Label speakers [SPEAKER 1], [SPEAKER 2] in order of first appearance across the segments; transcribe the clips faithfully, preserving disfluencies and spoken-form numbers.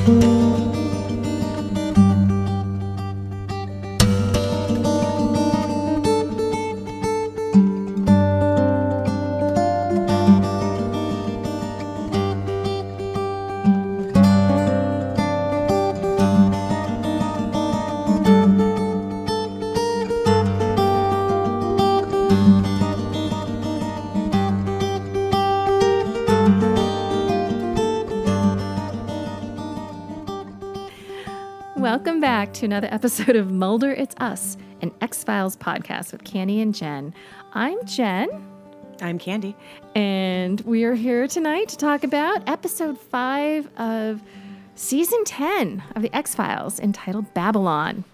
[SPEAKER 1] Welcome back to another episode of Mulder, It's Us, an X-Files podcast with Candy and Jen. I'm Jen.
[SPEAKER 2] I'm Candy.
[SPEAKER 1] And we are here tonight to talk about episode five of season ten of the X-Files, entitled Babylon.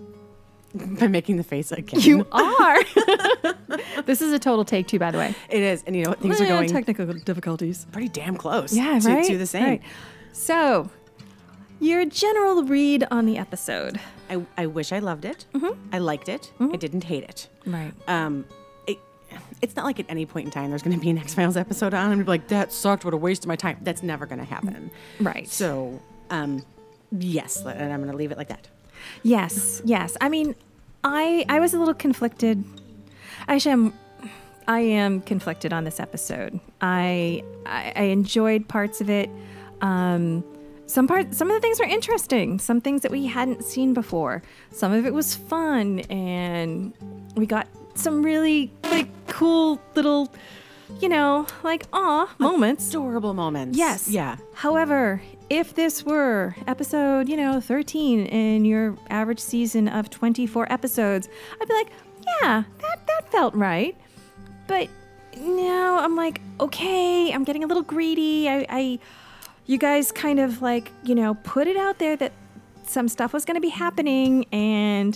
[SPEAKER 2] I'm making the face again.
[SPEAKER 1] You are. This is a total take two, by the way.
[SPEAKER 2] It is. And you know what? Things
[SPEAKER 1] eh,
[SPEAKER 2] are going
[SPEAKER 1] technical difficulties.
[SPEAKER 2] Pretty damn close.
[SPEAKER 1] Yeah,
[SPEAKER 2] to,
[SPEAKER 1] right?
[SPEAKER 2] to the same.
[SPEAKER 1] Right. So, your general read on the episode.
[SPEAKER 2] I, I wish I loved it.
[SPEAKER 1] Mm-hmm.
[SPEAKER 2] I liked it.
[SPEAKER 1] Mm-hmm.
[SPEAKER 2] I didn't hate it.
[SPEAKER 1] Right.
[SPEAKER 2] Um, it, it's not like at any point in time there's going to be an X-Files episode on and be like, that sucked. What a waste of my time. That's never going to happen.
[SPEAKER 1] Right.
[SPEAKER 2] So, um, yes. And I'm going to leave it like that.
[SPEAKER 1] Yes, yes. I mean, I I was a little conflicted. Actually, I'm, I am conflicted on this episode. I I, I enjoyed parts of it. Um, some part, some of the things were interesting. Some things that we hadn't seen before. Some of it was fun, and we got some really like cool little, you know, like aw moments.
[SPEAKER 2] Adorable moments.
[SPEAKER 1] Yes.
[SPEAKER 2] Yeah.
[SPEAKER 1] However, if this were episode, you know, thirteen in your average season of twenty-four episodes, I'd be like, yeah, that, that felt right. But now I'm like, okay, I'm getting a little greedy. I, I you guys kind of like, you know, put it out there that some stuff was going to be happening, and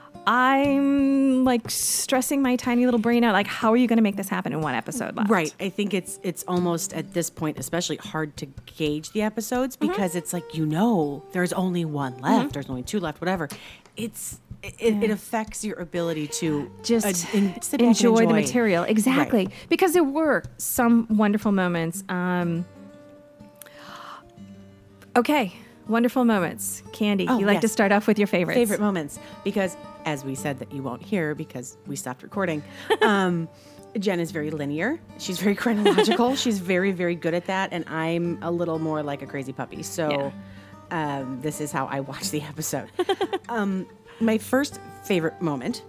[SPEAKER 1] I'm like stressing my tiny little brain out. Like, how are you going to make this happen in one episode left?
[SPEAKER 2] Right. I think it's it's almost at this point especially hard to gauge the episodes because mm-hmm. it's like, you know, there's only one left. Mm-hmm. There's only two left, whatever. It's it, yeah. it affects your ability to
[SPEAKER 1] just
[SPEAKER 2] uh, in, sit back
[SPEAKER 1] enjoy,
[SPEAKER 2] and enjoy
[SPEAKER 1] the material. Exactly.
[SPEAKER 2] Right.
[SPEAKER 1] Because there were some wonderful moments. Um, okay. Wonderful moments. Candy,
[SPEAKER 2] oh,
[SPEAKER 1] you like
[SPEAKER 2] yes.
[SPEAKER 1] to start off with your favorites.
[SPEAKER 2] Favorite moments. Because as we said that you won't hear because we stopped recording, um, Jen is very linear. She's very chronological. She's very, very good at that. And I'm a little more like a crazy puppy. So yeah. um, this is how I watch the episode. um, my first favorite moment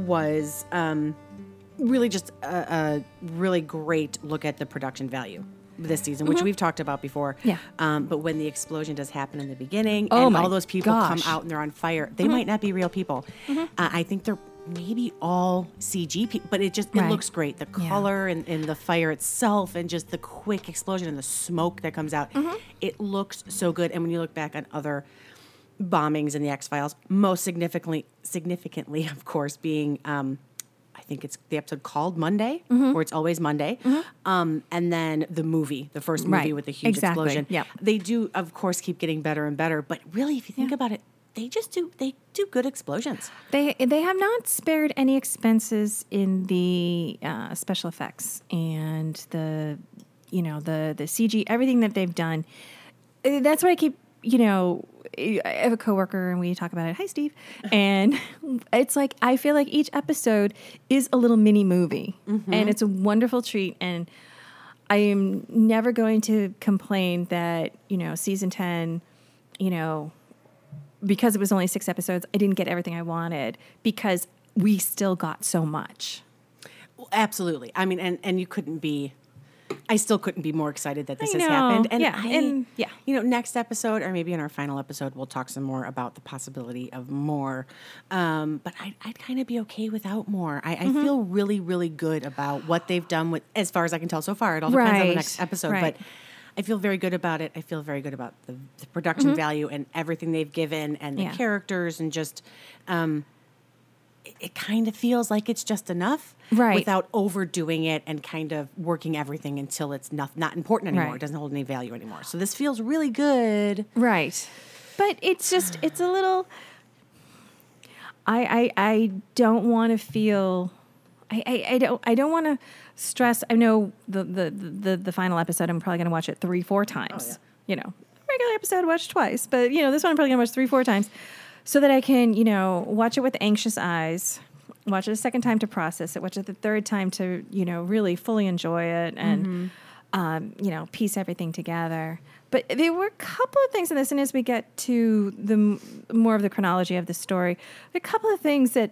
[SPEAKER 2] was um, really just a, a really great look at the production value this season, which mm-hmm. we've talked about before.
[SPEAKER 1] Yeah.
[SPEAKER 2] Um, but when the explosion does happen in the beginning
[SPEAKER 1] oh
[SPEAKER 2] and
[SPEAKER 1] my
[SPEAKER 2] all those people
[SPEAKER 1] gosh.
[SPEAKER 2] come out and they're on fire, they
[SPEAKER 1] mm-hmm.
[SPEAKER 2] might not be real people. Mm-hmm. Uh, I think they're maybe all C G people, but it just, it
[SPEAKER 1] right.
[SPEAKER 2] looks great. The color yeah. and, and the fire itself and just the quick explosion and the smoke that comes out. Mm-hmm. It looks so good. And when you look back on other bombings in the X-Files, most significantly, significantly, of course, being, um, I think it's the episode called Monday, mm-hmm. or It's Always Monday. Mm-hmm. Um, and then the movie, the first movie
[SPEAKER 1] right.
[SPEAKER 2] with the huge
[SPEAKER 1] exactly.
[SPEAKER 2] explosion.
[SPEAKER 1] Yep.
[SPEAKER 2] They do, of course, keep getting better and better. But really, if you think yeah. about it, they just do, they do good explosions.
[SPEAKER 1] They they have not spared any expenses in the uh, special effects and the, you know, the, the C G, everything that they've done. That's what I keep, you know, I have a coworker and we talk about it. Hi, Steve. And it's like, I feel like each episode is a little mini movie mm-hmm. and it's a wonderful treat. And I am never going to complain that, you know, season ten, you know, because it was only six episodes, I didn't get everything I wanted because we still got so much.
[SPEAKER 2] Well, absolutely. I mean, and, and you couldn't be, I still couldn't be more excited that this
[SPEAKER 1] I
[SPEAKER 2] has
[SPEAKER 1] know.
[SPEAKER 2] happened. And,
[SPEAKER 1] yeah.
[SPEAKER 2] I,
[SPEAKER 1] and yeah,
[SPEAKER 2] you know, next episode or maybe in our final episode, we'll talk some more about the possibility of more. Um, but I'd, I'd kind of be okay without more. I, mm-hmm. I feel really, really good about what they've done with, as far as I can tell so far. It all depends
[SPEAKER 1] right.
[SPEAKER 2] on the next episode,
[SPEAKER 1] right.
[SPEAKER 2] but I feel very good about it. I feel very good about the, the production mm-hmm. value and everything they've given and the
[SPEAKER 1] yeah.
[SPEAKER 2] characters and just, um, it, it kind of feels like it's just enough
[SPEAKER 1] right.
[SPEAKER 2] without overdoing it and kind of working everything until it's not, not important anymore.
[SPEAKER 1] Right.
[SPEAKER 2] It doesn't hold any value anymore. So this feels really good.
[SPEAKER 1] Right. But it's just, it's a little, I, I, I don't want to feel, I, I, I don't, I don't want to stress. I know the, the, the, the final episode, I'm probably going to watch it three, four times, oh, yeah. you know, regular episode, watch twice. But, you know, this one I'm probably going to watch three, four times so that I can, you know, watch it with anxious eyes, watch it a second time to process it, watch it the third time to, you know, really fully enjoy it and, mm-hmm. um, you know, piece everything together. But there were a couple of things in this, and as we get to the m- more of the chronology of the story, there are a couple of things that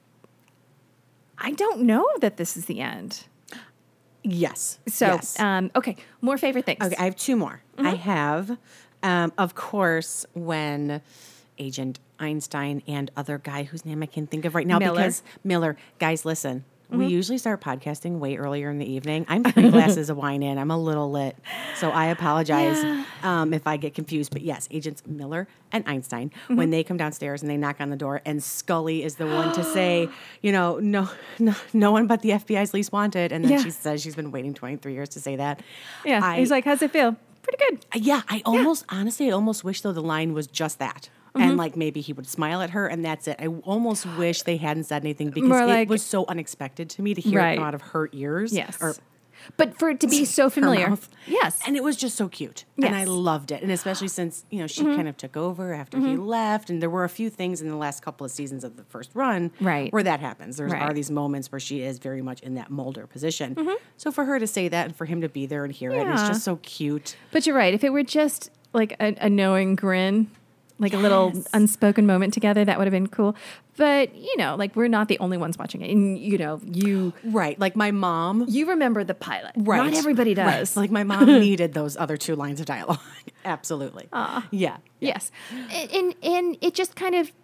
[SPEAKER 1] I don't know that this is the end.
[SPEAKER 2] Yes.
[SPEAKER 1] So,
[SPEAKER 2] yes.
[SPEAKER 1] Um, okay, more favorite things.
[SPEAKER 2] Okay, I have two more. Mm-hmm. I have, um, of course, when Agent Einstein and other guy whose name I can't think of right now
[SPEAKER 1] Miller.
[SPEAKER 2] because Miller, guys, listen. Mm-hmm. We usually start podcasting way earlier in the evening. I'm three glasses of wine in. I'm a little lit. So I apologize yeah. um, if I get confused. But yes, Agents Miller and Einstein, mm-hmm. when they come downstairs and they knock on the door and Scully is the one to say, you know, no, no, no one but the F B I's least wanted. And then yeah. she says she's been waiting twenty-three years to say that.
[SPEAKER 1] Yeah. I, He's like, how's it feel? Pretty good.
[SPEAKER 2] Yeah. I almost, yeah. honestly, I almost wish though the line was just that. Mm-hmm. And like maybe he would smile at her and that's it. I almost wish they hadn't said anything because
[SPEAKER 1] More
[SPEAKER 2] it
[SPEAKER 1] like,
[SPEAKER 2] was so unexpected to me to hear
[SPEAKER 1] right.
[SPEAKER 2] it come out of her ears.
[SPEAKER 1] Yes.
[SPEAKER 2] Or,
[SPEAKER 1] but for it to be so familiar. Yes.
[SPEAKER 2] And it was just so cute.
[SPEAKER 1] Yes.
[SPEAKER 2] And I loved it. And especially since, you know, she mm-hmm. kind of took over after mm-hmm. he left. And there were a few things in the last couple of seasons of the first run
[SPEAKER 1] right.
[SPEAKER 2] where that happens. There
[SPEAKER 1] right.
[SPEAKER 2] are these moments where she is very much in that Mulder position.
[SPEAKER 1] Mm-hmm.
[SPEAKER 2] So for her to say that and for him to be there and hear yeah. it, it's just so cute.
[SPEAKER 1] But you're right. If it were just like a, a knowing grin, like yes. a little unspoken moment together, that would have been cool. But, you know, like we're not the only ones watching it. And, you know, you...
[SPEAKER 2] Right. Like my mom...
[SPEAKER 1] You remember the pilot.
[SPEAKER 2] Right.
[SPEAKER 1] Not everybody does.
[SPEAKER 2] Right. Like my mom needed those other two lines of dialogue. Absolutely.
[SPEAKER 1] Uh,
[SPEAKER 2] yeah.
[SPEAKER 1] Yes. And, and it just kind of...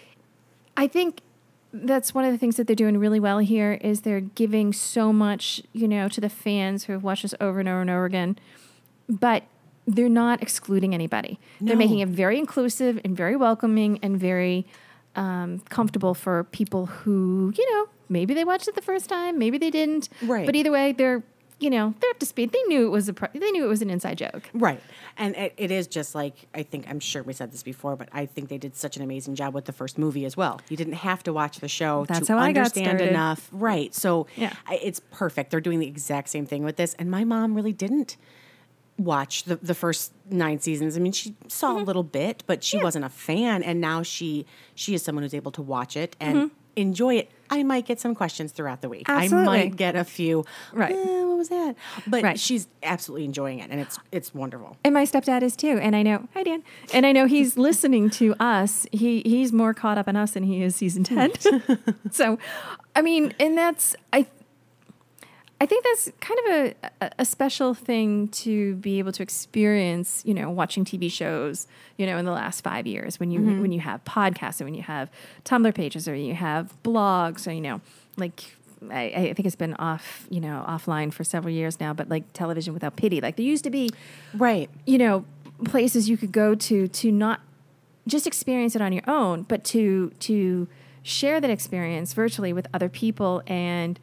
[SPEAKER 1] I think that's one of the things that they're doing really well here is they're giving so much, you know, to the fans who have watched this over and over and over again. But... they're not excluding anybody. No. They're making it very inclusive and very welcoming and very um, comfortable for people who, you know, maybe they watched it the first time, maybe they didn't.
[SPEAKER 2] Right.
[SPEAKER 1] But either way, they're, you know, they're up to speed. They knew it was a pro- they knew it was an inside joke.
[SPEAKER 2] Right. And it, it is just like, I think, I'm sure we said this before, but I think they did such an amazing job with the first movie as well. You didn't have to watch the show
[SPEAKER 1] That's
[SPEAKER 2] to
[SPEAKER 1] how
[SPEAKER 2] understand
[SPEAKER 1] I got started.
[SPEAKER 2] enough. Right. So
[SPEAKER 1] yeah.
[SPEAKER 2] I, it's perfect. They're doing the exact same thing with this. And my mom really didn't watch the, the first nine seasons. I mean, she saw mm-hmm. a little bit, but she yeah. wasn't a fan. And now she she is someone who's able to watch it and mm-hmm. enjoy it. I might get some questions throughout the week.
[SPEAKER 1] Absolutely.
[SPEAKER 2] I might get a few.
[SPEAKER 1] Right.
[SPEAKER 2] Eh, what was that? But
[SPEAKER 1] right.
[SPEAKER 2] she's absolutely enjoying it, and it's it's wonderful.
[SPEAKER 1] And my stepdad is too. And I know, hi Dan. And I know he's listening to us. He he's more caught up on us than he is season ten. So, I mean, and that's I. I think that's kind of a, a special thing to be able to experience, you know, watching T V shows, you know, in the last five years when you mm-hmm. when you have podcasts or when you have Tumblr pages or you have blogs or, you know, like I, I think it's been off, you know, offline for several years now, but like Television Without Pity, like there used to be,
[SPEAKER 2] right,
[SPEAKER 1] you know, places you could go to to not just experience it on your own, but to to share that experience virtually with other people. And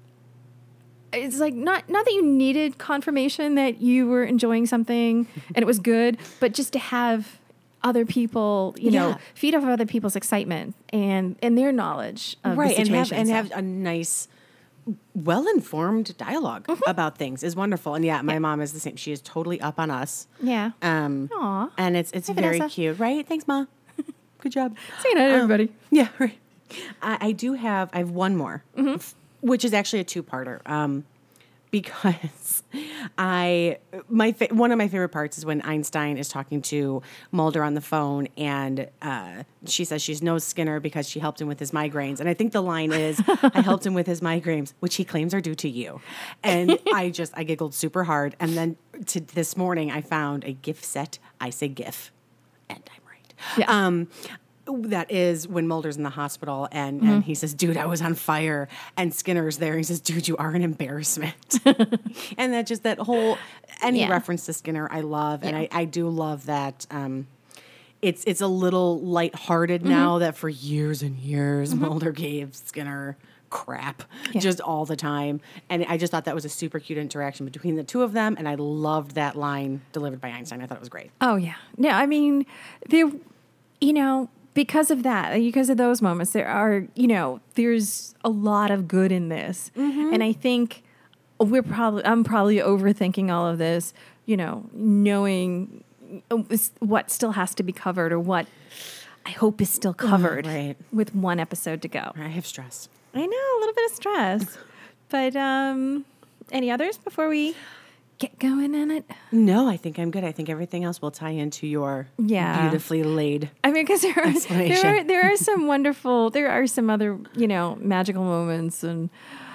[SPEAKER 1] it's like not not that you needed confirmation that you were enjoying something and it was good, but just to have other people, you
[SPEAKER 2] yeah.
[SPEAKER 1] know, feed off of other people's excitement and, and their knowledge of
[SPEAKER 2] right,
[SPEAKER 1] the situation.
[SPEAKER 2] and have and have a nice, well-informed dialogue mm-hmm. about things is wonderful. And yeah, my yeah. mom is the same. She is totally up on us.
[SPEAKER 1] Yeah.
[SPEAKER 2] Um,
[SPEAKER 1] Aww.
[SPEAKER 2] And it's it's
[SPEAKER 1] Hi,
[SPEAKER 2] very
[SPEAKER 1] Vanessa.
[SPEAKER 2] cute, right? Thanks, Ma. Good job.
[SPEAKER 1] Say hi to um, everybody.
[SPEAKER 2] Yeah, right. I, I do have. I have one more.
[SPEAKER 1] Mm-hmm.
[SPEAKER 2] Which is actually a two-parter, um, because I my fa- one of my favorite parts is when Einstein is talking to Mulder on the phone, and uh, she says she's knows Skinner because she helped him with his migraines, and I think the line is, "I helped him with his migraines, which he claims are due to you," and I just I giggled super hard, and then to this morning I found a GIF set. I say GIF, and I'm right.
[SPEAKER 1] Yeah.
[SPEAKER 2] Um, That is when Mulder's in the hospital and,
[SPEAKER 1] mm-hmm.
[SPEAKER 2] and he says, dude, I was on fire. And Skinner's there. And he says, dude, you are an embarrassment. And that just that whole, any
[SPEAKER 1] yeah.
[SPEAKER 2] reference to Skinner, I love.
[SPEAKER 1] Yeah.
[SPEAKER 2] And I, I do love that. Um, it's it's a little lighthearted
[SPEAKER 1] mm-hmm.
[SPEAKER 2] now that for years and years, mm-hmm. Mulder gave Skinner crap
[SPEAKER 1] yeah.
[SPEAKER 2] just all the time. And I just thought that was a super cute interaction between the two of them. And I loved that line delivered by Einstein. I thought it was great.
[SPEAKER 1] Oh, yeah. No, I mean, there, you know, because of that, because of those moments, there are, you know, there's a lot of good in this. Mm-hmm. And I think we're probably, I'm probably overthinking all of this, you know, knowing, what still has to be covered or what I hope is still covered
[SPEAKER 2] Oh, right.
[SPEAKER 1] with one episode to go.
[SPEAKER 2] I have stress.
[SPEAKER 1] I know, a little bit of stress. But um, any others before we get going on it?
[SPEAKER 2] No, I think I'm good. I think everything else will tie into your
[SPEAKER 1] Yeah.
[SPEAKER 2] beautifully laid.
[SPEAKER 1] I mean, because there are,
[SPEAKER 2] Explanation.
[SPEAKER 1] there are there are some wonderful, there are some other, you know, magical moments. And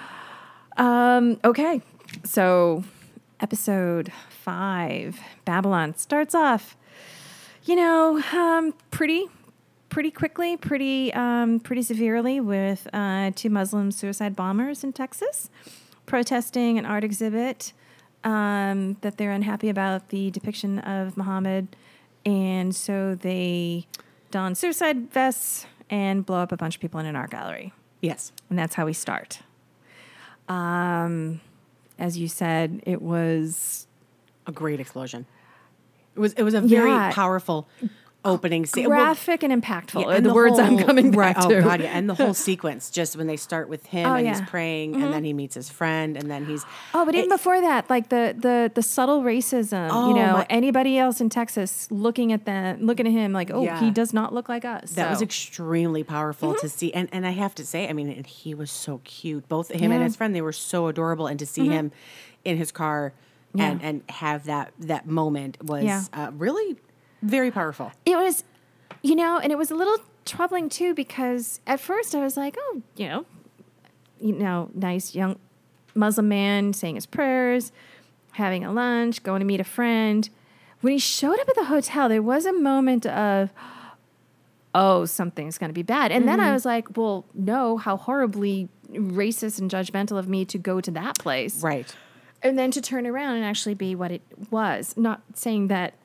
[SPEAKER 1] um, okay, so episode five, Babylon, starts off, you know, um, pretty, pretty quickly, pretty, um, pretty severely with uh, two Muslim suicide bombers in Texas protesting an art exhibit um, that they're unhappy about the depiction of Muhammad. And so they don suicide vests and blow up a bunch of people in an art gallery.
[SPEAKER 2] Yes.
[SPEAKER 1] And that's how we start. Um, as you said, it was
[SPEAKER 2] A great explosion. It was it was a very
[SPEAKER 1] Yeah.
[SPEAKER 2] powerful opening scene.
[SPEAKER 1] graphic and impactful.
[SPEAKER 2] Yeah,
[SPEAKER 1] are
[SPEAKER 2] and
[SPEAKER 1] the, words I'm
[SPEAKER 2] whole-
[SPEAKER 1] coming
[SPEAKER 2] right,
[SPEAKER 1] back to.
[SPEAKER 2] Oh God, yeah, and the whole sequence, just when they start with him
[SPEAKER 1] Oh,
[SPEAKER 2] and
[SPEAKER 1] yeah. Mm-hmm.
[SPEAKER 2] he's praying, and then he meets his friend, and then he's
[SPEAKER 1] Oh, but even
[SPEAKER 2] it-
[SPEAKER 1] before that, like the the the subtle racism,
[SPEAKER 2] Oh,
[SPEAKER 1] you know,
[SPEAKER 2] my-
[SPEAKER 1] anybody else in Texas looking at that, looking at him like, oh,
[SPEAKER 2] Yeah.
[SPEAKER 1] he does not look like us.
[SPEAKER 2] that was
[SPEAKER 1] So-
[SPEAKER 2] extremely powerful
[SPEAKER 1] Mm-hmm.
[SPEAKER 2] to see, and and I have to say, I mean, and he was so cute. Both him and
[SPEAKER 1] Yeah.
[SPEAKER 2] his friend, they were so adorable, and to see him in his car and
[SPEAKER 1] Yeah.
[SPEAKER 2] and have that that moment was
[SPEAKER 1] Yeah.
[SPEAKER 2] uh, really very powerful.
[SPEAKER 1] It was, you know, and it was a little troubling too because at first I was like, oh, you know, you know, nice young Muslim man saying his prayers, having a lunch, going to meet a friend. When he showed up at the hotel, there was a moment of, oh, something's going to be bad. And then I was like, well, no, how horribly racist and judgmental of me to go to that place.
[SPEAKER 2] Right.
[SPEAKER 1] And then to turn around and actually be what it was. Not saying that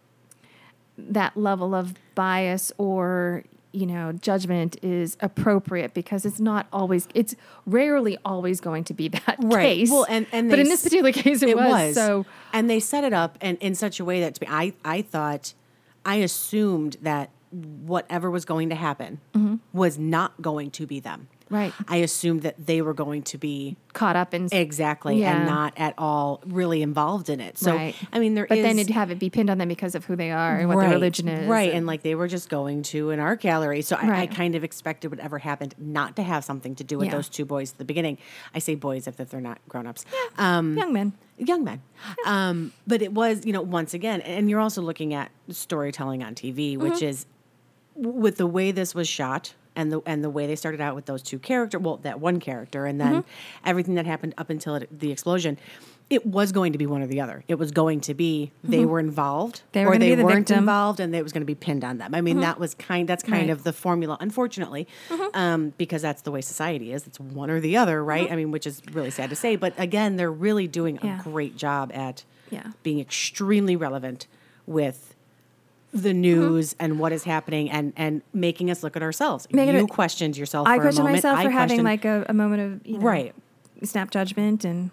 [SPEAKER 1] that level of bias or, you know, judgment is appropriate because it's not always, it's rarely always going to be that
[SPEAKER 2] Right.
[SPEAKER 1] case.
[SPEAKER 2] Well, and- and
[SPEAKER 1] but
[SPEAKER 2] they
[SPEAKER 1] in this
[SPEAKER 2] s-
[SPEAKER 1] particular case, it,
[SPEAKER 2] It
[SPEAKER 1] was,
[SPEAKER 2] was.
[SPEAKER 1] So
[SPEAKER 2] and they set it up in, in such a way that to me, I, I thought, I assumed that whatever was going to happen was not going to be them.
[SPEAKER 1] Right.
[SPEAKER 2] I assumed that they were going to be
[SPEAKER 1] caught up in
[SPEAKER 2] exactly
[SPEAKER 1] Yeah.
[SPEAKER 2] and not at all really involved in it. So,
[SPEAKER 1] Right.
[SPEAKER 2] I mean, there
[SPEAKER 1] but
[SPEAKER 2] is.
[SPEAKER 1] then it'd have it be pinned on them because of who they are and what their religion is.
[SPEAKER 2] Right.
[SPEAKER 1] and-
[SPEAKER 2] And like they were just going to an art gallery. So I, I
[SPEAKER 1] Right.
[SPEAKER 2] kind of expected whatever happened not to have something to do with
[SPEAKER 1] Yeah.
[SPEAKER 2] those two boys at the beginning. I say boys if they're not grown ups. Um,
[SPEAKER 1] young men.
[SPEAKER 2] young men. Um, but it was, you know, once again, and you're also looking at storytelling on T V, which
[SPEAKER 1] Mm-hmm.
[SPEAKER 2] is with the way this was shot and the and the way they started out with those two characters, well, that one character, and then
[SPEAKER 1] Mm-hmm.
[SPEAKER 2] everything that happened up until it, the explosion. It was going to be one or the other. It was going to be they were involved,
[SPEAKER 1] Mm-hmm. They were
[SPEAKER 2] or
[SPEAKER 1] gonna
[SPEAKER 2] they
[SPEAKER 1] be the
[SPEAKER 2] weren't
[SPEAKER 1] victim.
[SPEAKER 2] involved, and it was going to be pinned on them. I mean, that was kind. That's kind
[SPEAKER 1] Right.
[SPEAKER 2] of the formula, unfortunately, um, because that's the way society is. It's one or the other, right? I mean, which is really sad to say, but again, they're really doing a
[SPEAKER 1] Yeah.
[SPEAKER 2] great job at
[SPEAKER 1] Yeah.
[SPEAKER 2] being extremely relevant with the news and what is happening, and and making us look at ourselves.
[SPEAKER 1] Making
[SPEAKER 2] you
[SPEAKER 1] it-
[SPEAKER 2] questioned yourself.
[SPEAKER 1] I
[SPEAKER 2] for a
[SPEAKER 1] question
[SPEAKER 2] moment.
[SPEAKER 1] myself
[SPEAKER 2] I
[SPEAKER 1] for having
[SPEAKER 2] questioned-
[SPEAKER 1] like a, a moment of, you know,
[SPEAKER 2] Right.
[SPEAKER 1] snap judgment and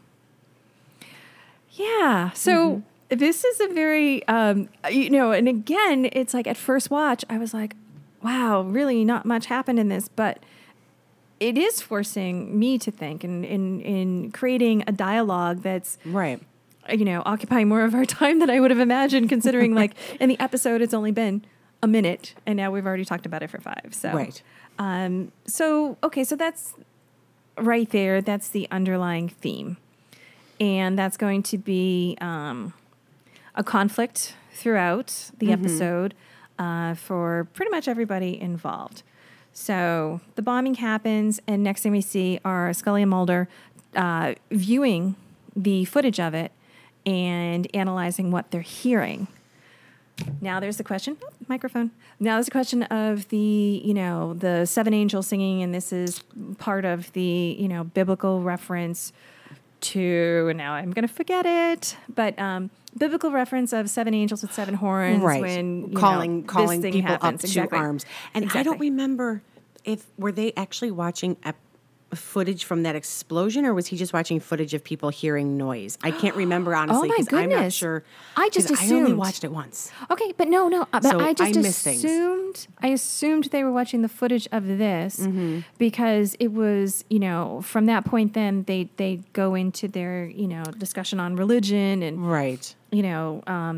[SPEAKER 1] yeah. So
[SPEAKER 2] Mm-hmm.
[SPEAKER 1] this is a very, um, you know, and again, it's like at first watch, I was like, wow, really not much happened in this, but it is forcing me to think and in, in creating a dialogue that's,
[SPEAKER 2] right.
[SPEAKER 1] you know, occupying more of our time than I would have imagined, considering like in the episode, it's only been a minute and now we've already talked about it for five. So,
[SPEAKER 2] Right.
[SPEAKER 1] um, so, okay. So that's right there. That's the underlying theme. And that's going to be, um, a conflict throughout the episode, uh, for pretty much everybody involved. So the bombing happens, and next thing we see are Scully and Mulder uh, viewing the footage of it and analyzing what they're hearing. Now there's the question, oh, microphone. Now there's the question of the, you know, the seven angels singing, and this is part of the, you know, biblical reference to, and now I'm going to forget it, but um, biblical reference of seven angels with seven horns
[SPEAKER 2] Right.
[SPEAKER 1] when, you
[SPEAKER 2] calling
[SPEAKER 1] know,
[SPEAKER 2] calling
[SPEAKER 1] this thing
[SPEAKER 2] people
[SPEAKER 1] happens.
[SPEAKER 2] up
[SPEAKER 1] Exactly.
[SPEAKER 2] to arms. And I
[SPEAKER 1] Exactly.
[SPEAKER 2] don't remember if were they actually watching ep- footage from that explosion, or was he just watching footage of people hearing noise? I can't remember honestly
[SPEAKER 1] Oh my
[SPEAKER 2] because I'm not
[SPEAKER 1] goodness.
[SPEAKER 2] sure.
[SPEAKER 1] I just
[SPEAKER 2] 'cause I only
[SPEAKER 1] assumed.
[SPEAKER 2] watched it once.
[SPEAKER 1] Okay, but no, no. uh, But
[SPEAKER 2] So
[SPEAKER 1] I just
[SPEAKER 2] I missed things.
[SPEAKER 1] assumed. I assumed they were watching the footage of this
[SPEAKER 2] Mm-hmm.
[SPEAKER 1] because it was, you know, from that point. Then they they go into their, you know, discussion on religion and
[SPEAKER 2] Right.
[SPEAKER 1] you know, um,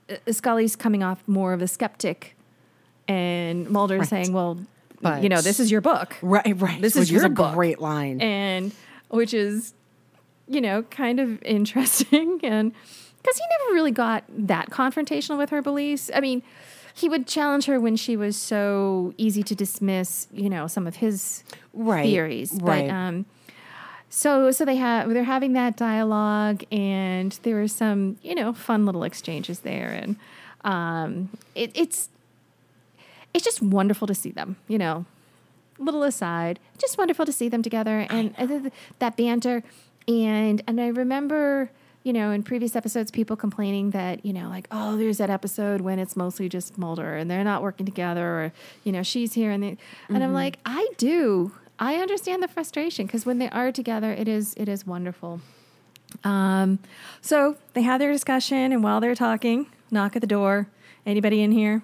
[SPEAKER 1] uh, Scully's coming off more of a skeptic, and Mulder
[SPEAKER 2] Right.
[SPEAKER 1] saying, "Well,
[SPEAKER 2] But-
[SPEAKER 1] you know, this is your book,
[SPEAKER 2] Right, right.
[SPEAKER 1] This
[SPEAKER 2] Which
[SPEAKER 1] is your
[SPEAKER 2] a
[SPEAKER 1] book.
[SPEAKER 2] great line.
[SPEAKER 1] and which is, you know, kind of interesting, and because he never really got that confrontational with her beliefs. I mean, he would challenge her when she was so easy to dismiss, you know, some of his
[SPEAKER 2] Right,
[SPEAKER 1] theories,
[SPEAKER 2] right.
[SPEAKER 1] but um. So, so they have they're having that dialogue, and there were some, you know, fun little exchanges there, and um, it, it's it's just wonderful to see them. You know, little aside, just wonderful to see them together, and uh, th- th- that banter, and and I remember, you know, in previous episodes, people complaining that, you know, like, oh, there's that episode when it's mostly just Mulder and they're not working together, or, you know, she's here and they, and
[SPEAKER 2] Mm-hmm.
[SPEAKER 1] I'm like, I do. I understand the frustration, because when they are together, it is it is wonderful. Um, so they have their discussion, and while they're talking, knock at the door. Anybody in here?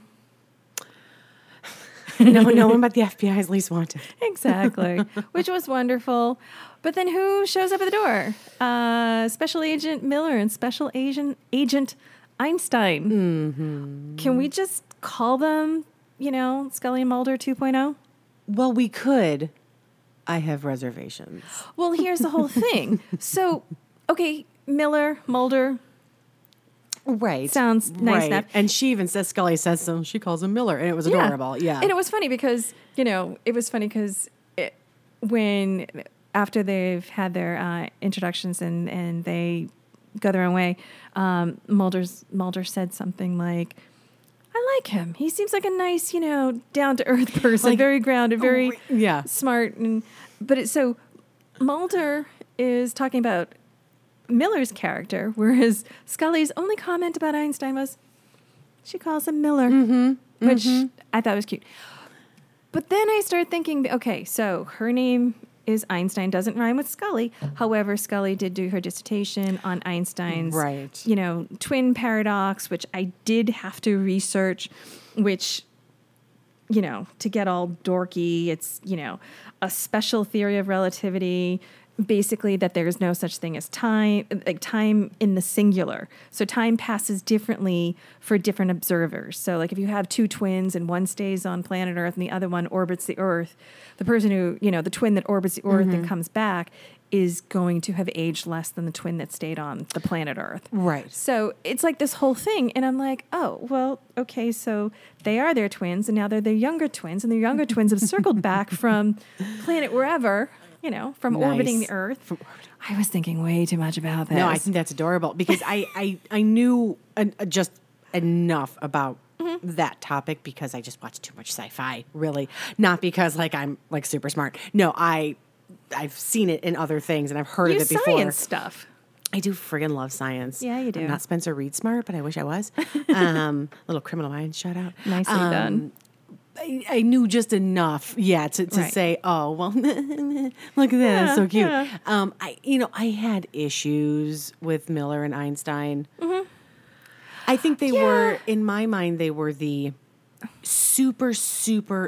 [SPEAKER 2] no, no one but the F B I's least wanted.
[SPEAKER 1] Exactly, which was wonderful. But then who shows up at the door? Uh, Special Agent Miller and Special Agent Agent Einstein.
[SPEAKER 2] Mm-hmm.
[SPEAKER 1] Can we just call them, you know, Scully and Mulder two point oh?
[SPEAKER 2] Well, we could. I have reservations.
[SPEAKER 1] Well, here's the whole thing. So, okay, Miller, Mulder,
[SPEAKER 2] Right.
[SPEAKER 1] sounds nice
[SPEAKER 2] right.
[SPEAKER 1] enough.
[SPEAKER 2] And she even says, Scully says so. She calls him Miller, and it was adorable. Yeah.
[SPEAKER 1] And it was funny because, you know, it was funny because it, when, after they've had their uh, introductions and, and they go their own way, um, Mulder's, Mulder said something like, I like him. He seems like a nice, you know, down to earth person,
[SPEAKER 2] Like-
[SPEAKER 1] very grounded, very
[SPEAKER 2] yeah.
[SPEAKER 1] smart. And but it, so Mulder is talking about Miller's character, whereas Scully's only comment about Einstein was she calls him Miller,
[SPEAKER 2] Mm-hmm.
[SPEAKER 1] which I thought was cute. But then I started thinking, okay, so her name is Einstein, doesn't rhyme with Scully. However, Scully did do her dissertation on Einstein's,
[SPEAKER 2] Right.
[SPEAKER 1] you know, twin paradox, which I did have to research, which, you know, to get all dorky, it's, you know, a special theory of relativity, basically that there's no such thing as time, like time in the singular. So time passes differently for different observers. So like if you have two twins and one stays on planet Earth and the other one orbits the Earth, the person who, you know, the twin that orbits the Earth and comes back is going to have aged less than the twin that stayed on the planet Earth.
[SPEAKER 2] Right.
[SPEAKER 1] So it's like this whole thing. And I'm like, oh, well, okay, so they are their twins, and now they're their younger twins, and their younger twins have circled back from planet wherever, you know, from
[SPEAKER 2] Nice.
[SPEAKER 1] orbiting the Earth. I was thinking way too much about this.
[SPEAKER 2] No, I think that's adorable because I, I, I knew uh, just enough about
[SPEAKER 1] Mm-hmm.
[SPEAKER 2] that topic because I just watch too much sci-fi, really. Not because like I'm like super smart. No, I I've seen it in other things and I've heard
[SPEAKER 1] you
[SPEAKER 2] of it before.
[SPEAKER 1] science stuff.
[SPEAKER 2] I do friggin' love science.
[SPEAKER 1] Yeah, you do.
[SPEAKER 2] I'm not Spencer Reed smart, but I wish I was. um, little Criminal Minds shout out.
[SPEAKER 1] Nicely
[SPEAKER 2] Um,
[SPEAKER 1] done.
[SPEAKER 2] I, I knew just enough, yeah, to, to
[SPEAKER 1] Right.
[SPEAKER 2] say, oh, well, look at that, that's so
[SPEAKER 1] Yeah,
[SPEAKER 2] cute.
[SPEAKER 1] yeah.
[SPEAKER 2] Um, I, you know, I had issues with Miller and Einstein. I think they
[SPEAKER 1] Yeah.
[SPEAKER 2] were, in my mind, they were the super, super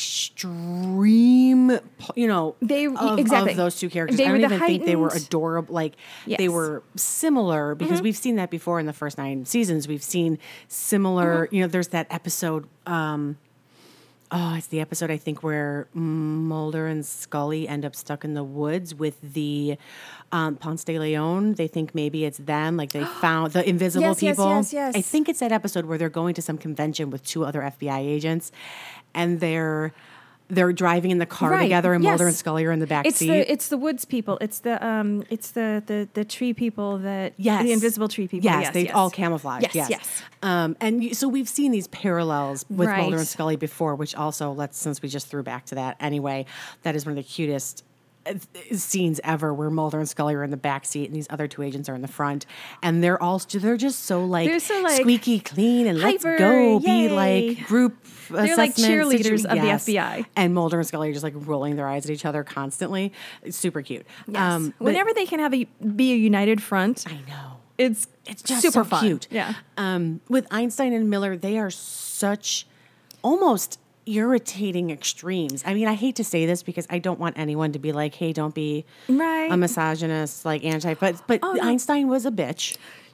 [SPEAKER 2] extreme, you know,
[SPEAKER 1] They-
[SPEAKER 2] of,
[SPEAKER 1] exactly.
[SPEAKER 2] of those two characters.
[SPEAKER 1] They
[SPEAKER 2] I
[SPEAKER 1] were
[SPEAKER 2] don't
[SPEAKER 1] the
[SPEAKER 2] even think they were
[SPEAKER 1] heightened-
[SPEAKER 2] adorable. Like they
[SPEAKER 1] Yes.
[SPEAKER 2] were similar because we've seen that before in the first nine seasons. We've seen similar, you know, there's that episode, um, oh, it's the episode I think where Mulder and Scully end up stuck in the woods with the um, Ponce de Leon. They think maybe it's them, like they found the invisible
[SPEAKER 1] Yes, yes,
[SPEAKER 2] people.
[SPEAKER 1] yes, yes.
[SPEAKER 2] I think it's that episode where they're going to some convention with two other F B I agents, and they're they're driving in the car
[SPEAKER 1] Right,
[SPEAKER 2] together, and Mulder
[SPEAKER 1] yes.
[SPEAKER 2] and Scully are in the back
[SPEAKER 1] It's
[SPEAKER 2] seat.
[SPEAKER 1] the it's the woods people. It's the um it's the the, the tree people that
[SPEAKER 2] Yes.
[SPEAKER 1] the invisible tree people.
[SPEAKER 2] Yes,
[SPEAKER 1] Yes,
[SPEAKER 2] they
[SPEAKER 1] yes.
[SPEAKER 2] all camouflaged.
[SPEAKER 1] Yes,
[SPEAKER 2] Yes,
[SPEAKER 1] yes.
[SPEAKER 2] Um, and you, so we've seen these parallels with
[SPEAKER 1] Right.
[SPEAKER 2] Mulder and Scully before, which also let's since we just threw back to that anyway, that is one of the cutest uh, scenes ever, where Mulder and Scully are in the back seat and these other two agents are in the front, and they're all they're just so like,
[SPEAKER 1] They're so, like,
[SPEAKER 2] squeaky clean and let's
[SPEAKER 1] hyper,
[SPEAKER 2] go
[SPEAKER 1] yay.
[SPEAKER 2] be like group.
[SPEAKER 1] They're like
[SPEAKER 2] assessment
[SPEAKER 1] cheerleaders
[SPEAKER 2] situ-
[SPEAKER 1] of the
[SPEAKER 2] yes.
[SPEAKER 1] F B I.
[SPEAKER 2] And Mulder and Scully are just like rolling their eyes at each other constantly. It's super cute.
[SPEAKER 1] Yes.
[SPEAKER 2] Um, but-
[SPEAKER 1] Whenever they can have a be a united front,
[SPEAKER 2] I know.
[SPEAKER 1] it's
[SPEAKER 2] It's just
[SPEAKER 1] super
[SPEAKER 2] so
[SPEAKER 1] fun.
[SPEAKER 2] cute.
[SPEAKER 1] Yeah.
[SPEAKER 2] Um, with Einstein and Miller, they are such almost irritating extremes. I mean, I hate to say this because I don't want anyone to be like, "Hey, don't be
[SPEAKER 1] Right.
[SPEAKER 2] a misogynist, like anti." But but
[SPEAKER 1] Oh, no.
[SPEAKER 2] Einstein was a bitch.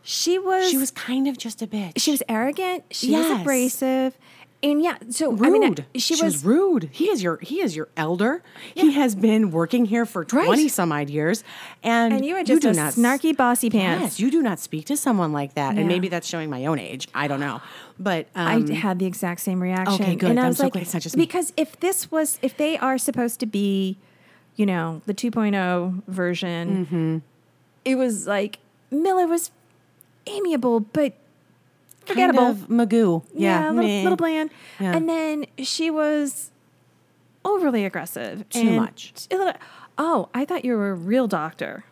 [SPEAKER 1] She was
[SPEAKER 2] She was kind of just a bitch.
[SPEAKER 1] she was arrogant. She was
[SPEAKER 2] Yes.
[SPEAKER 1] abrasive. And yeah, so
[SPEAKER 2] rude.
[SPEAKER 1] I mean, she,
[SPEAKER 2] she was,
[SPEAKER 1] was,
[SPEAKER 2] rude. He is your he is your elder. He has been working here for twenty
[SPEAKER 1] Right.
[SPEAKER 2] some odd years, and
[SPEAKER 1] and you are just
[SPEAKER 2] do
[SPEAKER 1] a
[SPEAKER 2] not
[SPEAKER 1] snarky bossy pants.
[SPEAKER 2] Yes, you do not speak to someone like that,
[SPEAKER 1] Yeah.
[SPEAKER 2] and maybe that's showing my own age. I don't know, but um,
[SPEAKER 1] I had the exact same reaction.
[SPEAKER 2] Okay, good.
[SPEAKER 1] And I
[SPEAKER 2] I'm
[SPEAKER 1] was
[SPEAKER 2] so
[SPEAKER 1] like,
[SPEAKER 2] glad it's not just me.
[SPEAKER 1] because if this was, if they are supposed to be, you know, the two point oh version,
[SPEAKER 2] Mm-hmm.
[SPEAKER 1] it was like Miller was amiable, but
[SPEAKER 2] kind
[SPEAKER 1] forgettable.
[SPEAKER 2] of Magoo.
[SPEAKER 1] Yeah,
[SPEAKER 2] Yeah,
[SPEAKER 1] a little,
[SPEAKER 2] meh.
[SPEAKER 1] little bland.
[SPEAKER 2] Yeah.
[SPEAKER 1] And then she was overly aggressive.
[SPEAKER 2] Too
[SPEAKER 1] and
[SPEAKER 2] much.
[SPEAKER 1] a little- Oh, I thought you were a real doctor.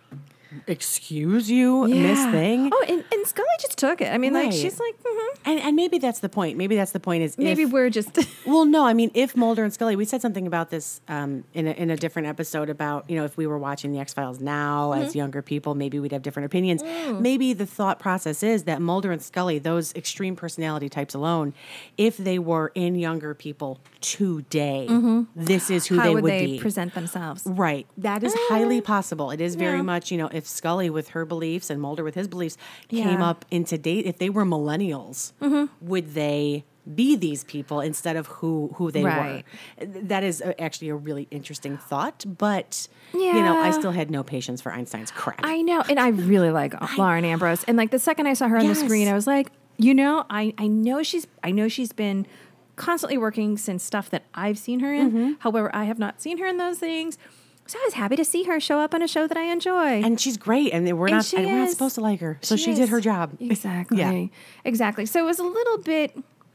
[SPEAKER 2] Excuse you, Miss Thing.
[SPEAKER 1] Oh, and, and Scully just took it. I mean, like,
[SPEAKER 2] Right.
[SPEAKER 1] she's like, mhm.
[SPEAKER 2] And and maybe that's the point. Maybe that's the point. Is
[SPEAKER 1] maybe
[SPEAKER 2] if,
[SPEAKER 1] we're just.
[SPEAKER 2] Well, no, I mean, if Mulder and Scully, we said something about this um, in, a, in a different episode about, you know, if we were watching The X-Files now as younger people, maybe we'd have different opinions. Maybe the thought process is that Mulder and Scully, those extreme personality types alone, if they were in younger people today, this is who
[SPEAKER 1] How
[SPEAKER 2] they
[SPEAKER 1] would
[SPEAKER 2] would
[SPEAKER 1] they
[SPEAKER 2] be.
[SPEAKER 1] present themselves?
[SPEAKER 2] Right. That is highly possible. It is very
[SPEAKER 1] yeah.
[SPEAKER 2] much, you know, if Scully with her beliefs and Mulder with his beliefs came
[SPEAKER 1] Yeah.
[SPEAKER 2] up into date, if they were millennials, would they be these people instead of who who they
[SPEAKER 1] Right.
[SPEAKER 2] were? That is a- actually a really interesting thought, but you know, I
[SPEAKER 1] Yeah.
[SPEAKER 2] still had no patience for Einstein's crap.
[SPEAKER 1] I know, and I really like Lauren Ambrose. And like the second I saw her on
[SPEAKER 2] Yes.
[SPEAKER 1] the screen, I was like, you know, I, I know she's I know she's been constantly working since stuff that I've seen her in.
[SPEAKER 2] Mm-hmm.
[SPEAKER 1] However, I have not seen her in those things. So I was happy to see her show up on a show that I enjoy.
[SPEAKER 2] and she's great, and we're
[SPEAKER 1] And
[SPEAKER 2] not
[SPEAKER 1] she
[SPEAKER 2] and we're not
[SPEAKER 1] is.
[SPEAKER 2] supposed to like her, so she,
[SPEAKER 1] is.
[SPEAKER 2] did her job.
[SPEAKER 1] Exactly.
[SPEAKER 2] Yeah.
[SPEAKER 1] Exactly. So it was a little bit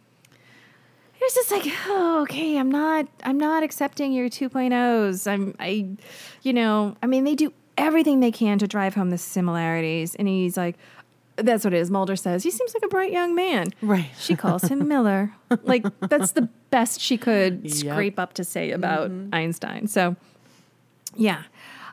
[SPEAKER 1] it was just like, oh, okay, I'm not I'm not accepting your two point ohs. I'm I you know, I mean they do everything they can to drive home the similarities. And he's like, that's what it is. Mulder says, he seems like a bright young man.
[SPEAKER 2] Right.
[SPEAKER 1] She calls him Miller. Like that's the best she could
[SPEAKER 2] Yep.
[SPEAKER 1] scrape up to say about Einstein. So yeah.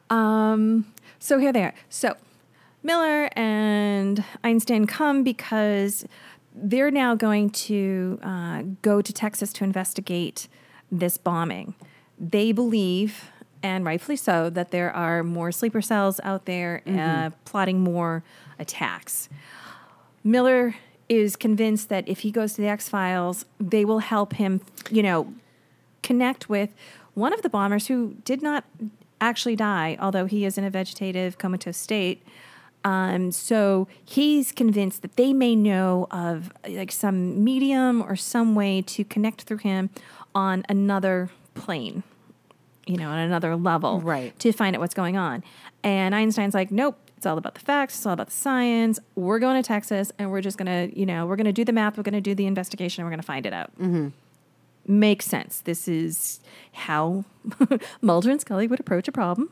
[SPEAKER 1] Um, so here they are. So Miller and Einstein come because they're now going to uh, go to Texas to investigate this bombing. They believe, and rightfully so, that there are more sleeper cells out there uh, plotting more attacks. Miller is convinced that if he goes to the X-Files, they will help him, you know, connect with one of the bombers who did not actually die, although he is in a vegetative comatose state. Um, so he's convinced that they may know of like some medium or some way to connect through him on another plane, you know, on another level,
[SPEAKER 2] Right.
[SPEAKER 1] to find out what's going on. And Einstein's like, nope, it's all about the facts. It's all about the science. We're going to Texas and we're just going to, you know, we're going to do the math. We're going to do the investigation and we're going to find it out. Mm-hmm. Makes sense. This is how Mulder and Scully would approach a problem.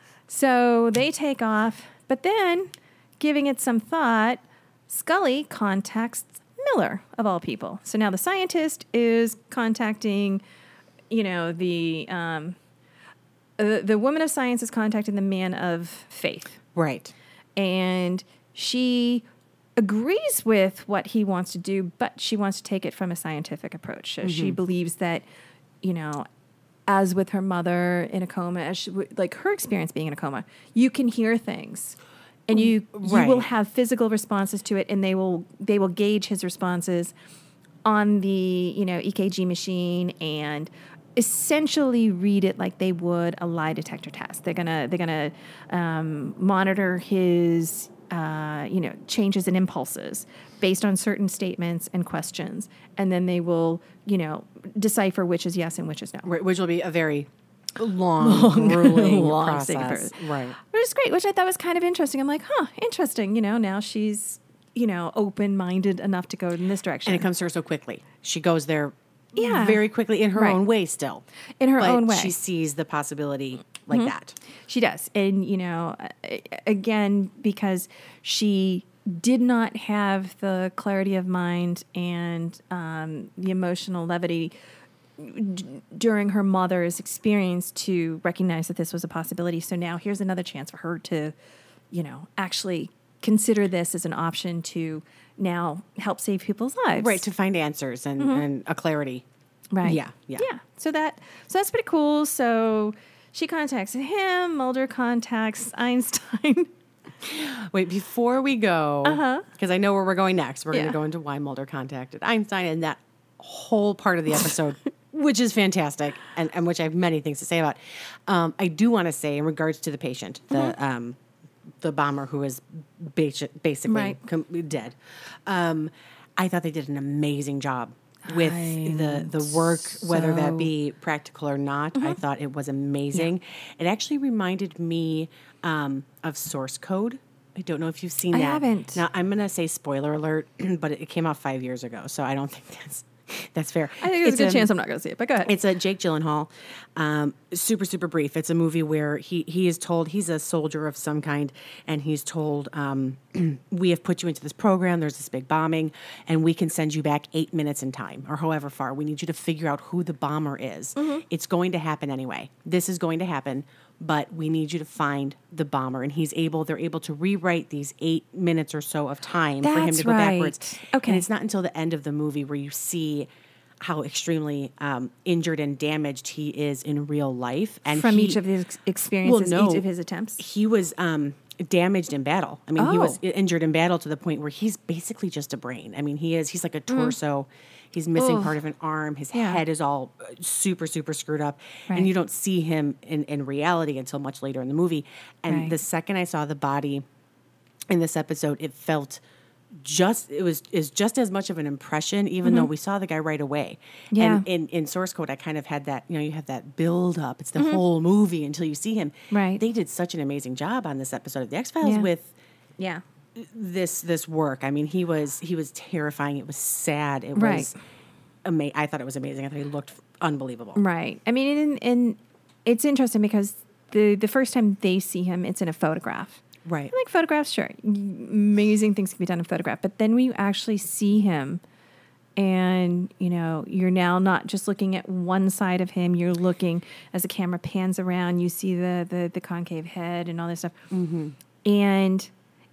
[SPEAKER 1] So they take off, but then, giving it some thought, Scully contacts Miller, of all people. So now the scientist is contacting, you know, the um, uh, the woman of science is contacting the man of faith.
[SPEAKER 2] Right.
[SPEAKER 1] And she agrees with what he wants to do, but she wants to take it from a scientific approach. So she believes that, you know, as with her mother in a coma, as she, like her experience being in a coma, you can hear things, and you
[SPEAKER 2] Right.
[SPEAKER 1] you will have physical responses to it, and they will they will gauge his responses on the you know E K G machine and essentially read it like they would a lie detector test. They're gonna they're gonna um, monitor his uh, you know changes in impulses based on certain statements and questions, and then they will you know decipher which is yes and which is no.
[SPEAKER 2] Right, which will be a very long, grueling
[SPEAKER 1] long
[SPEAKER 2] process.
[SPEAKER 1] saber.
[SPEAKER 2] Right.
[SPEAKER 1] Which is great, which I thought was kind of interesting. I'm like, huh, interesting. You know, now she's you know open-minded enough to go in this direction.
[SPEAKER 2] And it comes to her so quickly. She goes there
[SPEAKER 1] Yeah.
[SPEAKER 2] very quickly in her
[SPEAKER 1] Right.
[SPEAKER 2] own way still.
[SPEAKER 1] In her
[SPEAKER 2] but
[SPEAKER 1] own way.
[SPEAKER 2] She sees the possibility like that.
[SPEAKER 1] She does. And, you know, a- again, because she did not have the clarity of mind and um, the emotional levity d- during her mother's experience to recognize that this was a possibility. So now here's another chance for her to, you know, actually consider this as an option to now help save people's lives.
[SPEAKER 2] Right, to find answers and, and a clarity.
[SPEAKER 1] Right.
[SPEAKER 2] Yeah, yeah.
[SPEAKER 1] Yeah. So that so that's pretty cool. So she contacts him, Mulder contacts Einstein.
[SPEAKER 2] Wait, before we go,
[SPEAKER 1] Uh-huh.
[SPEAKER 2] because I know where we're going next, we're going
[SPEAKER 1] Yeah.
[SPEAKER 2] to go into why Mulder contacted Einstein and that whole part of the episode, which is fantastic and, and which I have many things to say about. Um, I do want to say in regards to the patient, the
[SPEAKER 1] Mm-hmm.
[SPEAKER 2] um, the bomber who is basi- basically
[SPEAKER 1] Right.
[SPEAKER 2] com- dead. Um, I thought they did an amazing job with
[SPEAKER 1] I'm
[SPEAKER 2] the the work, whether that
[SPEAKER 1] so-
[SPEAKER 2] be practical or not. I thought it was amazing. It actually reminded me um, of Source Code. I don't know if you've seen
[SPEAKER 1] I
[SPEAKER 2] that.
[SPEAKER 1] haven't.
[SPEAKER 2] Now I'm gonna say spoiler alert, but it came out five years ago, so I don't think that's that's fair.
[SPEAKER 1] I think there's a good
[SPEAKER 2] a-
[SPEAKER 1] chance I'm not going to see it, but go ahead.
[SPEAKER 2] It's a Jake Gyllenhaal, um, super super brief. It's a movie where he he is told he's a soldier of some kind, and he's told um, we have put you into this program. There's this big bombing, and we can send you back eight minutes in time, or however far. We need you to figure out who the bomber is. It's going to happen anyway. This is going to happen, but we need you to find the bomber. And he's able. They're able to rewrite these eight minutes or so of time for him
[SPEAKER 1] That's
[SPEAKER 2] to go
[SPEAKER 1] right.
[SPEAKER 2] backwards.
[SPEAKER 1] Okay.
[SPEAKER 2] And it's not until the end of the movie where you see how extremely um, injured and damaged he is in real life, and
[SPEAKER 1] From
[SPEAKER 2] he,
[SPEAKER 1] each of his experiences,
[SPEAKER 2] Well, no.
[SPEAKER 1] each of his attempts.
[SPEAKER 2] he was um, damaged in battle. I mean, he was
[SPEAKER 1] Oh.
[SPEAKER 2] injured in battle to the point where he's basically just a brain. I mean, he is. He's like a torso. He's missing
[SPEAKER 1] Ugh.
[SPEAKER 2] part of an arm. His
[SPEAKER 1] Mm. Yeah.
[SPEAKER 2] head is all uh, super, super screwed up,
[SPEAKER 1] Right.
[SPEAKER 2] and you don't see him in, in reality until much later in the movie. And
[SPEAKER 1] Right.
[SPEAKER 2] the second I saw the body in this episode, it felt just it was is just as much of an impression, even though we saw the guy right away.
[SPEAKER 1] Mm-hmm. Yeah.
[SPEAKER 2] And in, in Source Code, I kind of had that, you know, you have that build up. It's the whole movie until you see him.
[SPEAKER 1] Mm-hmm. Right.
[SPEAKER 2] They did such an amazing job on this episode of The X-Files
[SPEAKER 1] Yeah.
[SPEAKER 2] with
[SPEAKER 1] Yeah.
[SPEAKER 2] this this work. I mean, he was he was terrifying. It was sad. It
[SPEAKER 1] Right.
[SPEAKER 2] was ama- I thought it was amazing. I thought he looked unbelievable.
[SPEAKER 1] Right. I mean, and, and it's interesting because the the first time they see him, it's in a photograph.
[SPEAKER 2] Right.
[SPEAKER 1] Like photographs, sure, amazing things can be done in photograph. But then when you actually see him, and you know, you're now not just looking at one side of him. You're looking as the camera pans around. You see the the, the concave head and all this stuff, mm-hmm. and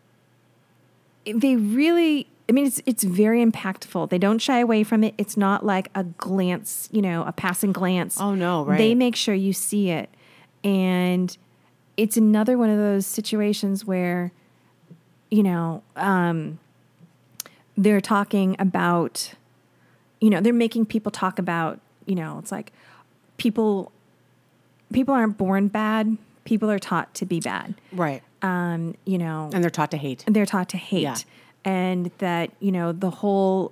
[SPEAKER 1] they really. I mean, it's it's very impactful. They don't shy away from it. It's not like a glance, you know, a passing glance.
[SPEAKER 2] Oh, no, right.
[SPEAKER 1] They make sure you see it, and it's another one of those situations where, you know, um, they're talking about, you know, they're making people talk about, you know, it's like people people aren't born bad. People are taught to be bad.
[SPEAKER 2] Right.
[SPEAKER 1] Um, you know,
[SPEAKER 2] And they're taught to hate.
[SPEAKER 1] they're taught to hate.
[SPEAKER 2] Yeah.
[SPEAKER 1] And that, you know, the whole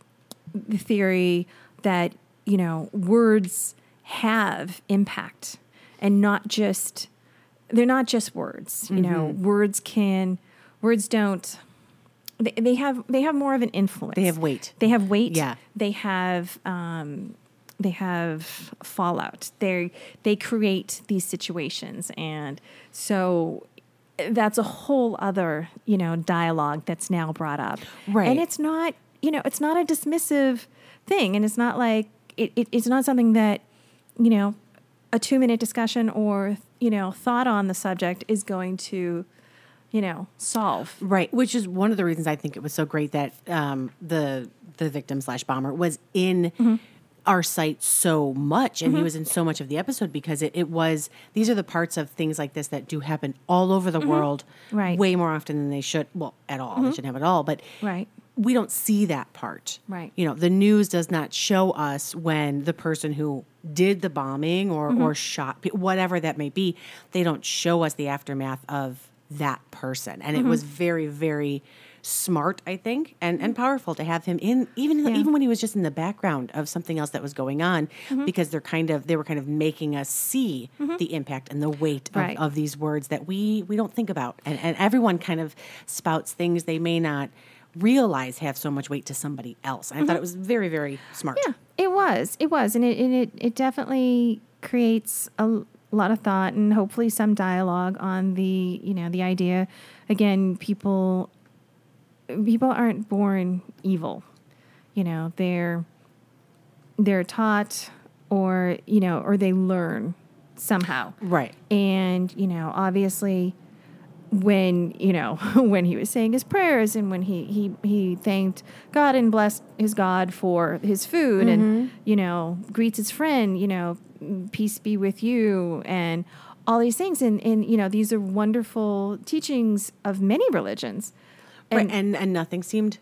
[SPEAKER 1] theory that, you know, words have impact and not just, they're not just words. You know,
[SPEAKER 2] Mm-hmm.
[SPEAKER 1] words can, words don't, they, they have, they have more of an influence.
[SPEAKER 2] They have weight.
[SPEAKER 1] They have weight.
[SPEAKER 2] Yeah.
[SPEAKER 1] They have, um, they have fallout. They they create these situations, and so that's a whole other, you know, dialogue that's now brought up.
[SPEAKER 2] Right.
[SPEAKER 1] And it's not, you know, it's not a dismissive thing, and it's not like it, it it's not something that, you know, a two minute discussion or, you know, thought on the subject is going to, you know, solve.
[SPEAKER 2] Right, which is one of the reasons I think it was so great that um, the the victim slash bomber was in
[SPEAKER 1] Mm-hmm.
[SPEAKER 2] our sight so much, and he was in so much of the episode because it, it was these are the parts of things like this that do happen all over the world,
[SPEAKER 1] Mm-hmm. Right. Mm-hmm.
[SPEAKER 2] way more often than they should. Well, at all, they shouldn't have it all, but
[SPEAKER 1] Right.
[SPEAKER 2] we don't see that part.
[SPEAKER 1] Right.
[SPEAKER 2] You know, the news does not show us when the person who did the bombing or
[SPEAKER 1] Mm-hmm.
[SPEAKER 2] or shot pe- whatever that may be, they don't show us the aftermath of that person, and
[SPEAKER 1] Mm-hmm.
[SPEAKER 2] it was very very smart, I think, and, and powerful to have him in, even
[SPEAKER 1] Yeah.
[SPEAKER 2] even when he was just in the background of something else that was going on,
[SPEAKER 1] Mm-hmm.
[SPEAKER 2] because they're kind of they were kind of making us see the impact and the weight of,
[SPEAKER 1] Right.
[SPEAKER 2] of these words that we we don't think about, and and everyone kind of spouts things they may not realize have so much weight to somebody else. And I thought it was very very smart.
[SPEAKER 1] Yeah, it was. It was. And it, and it, it definitely creates a l- lot of thought and hopefully some dialogue on the, you know, the idea. Again, people, people aren't born evil. You know, they're, they're taught or, you know, or they learn somehow.
[SPEAKER 2] Right.
[SPEAKER 1] And, you know, obviously when, you know, when he was saying his prayers and when he, he, he thanked God and blessed his God for his food and, you know, greets his friend, you know, peace be with you. And all these things. And, and, you know, these are wonderful teachings of many religions.
[SPEAKER 2] And,
[SPEAKER 1] And,
[SPEAKER 2] right, and, and nothing seemed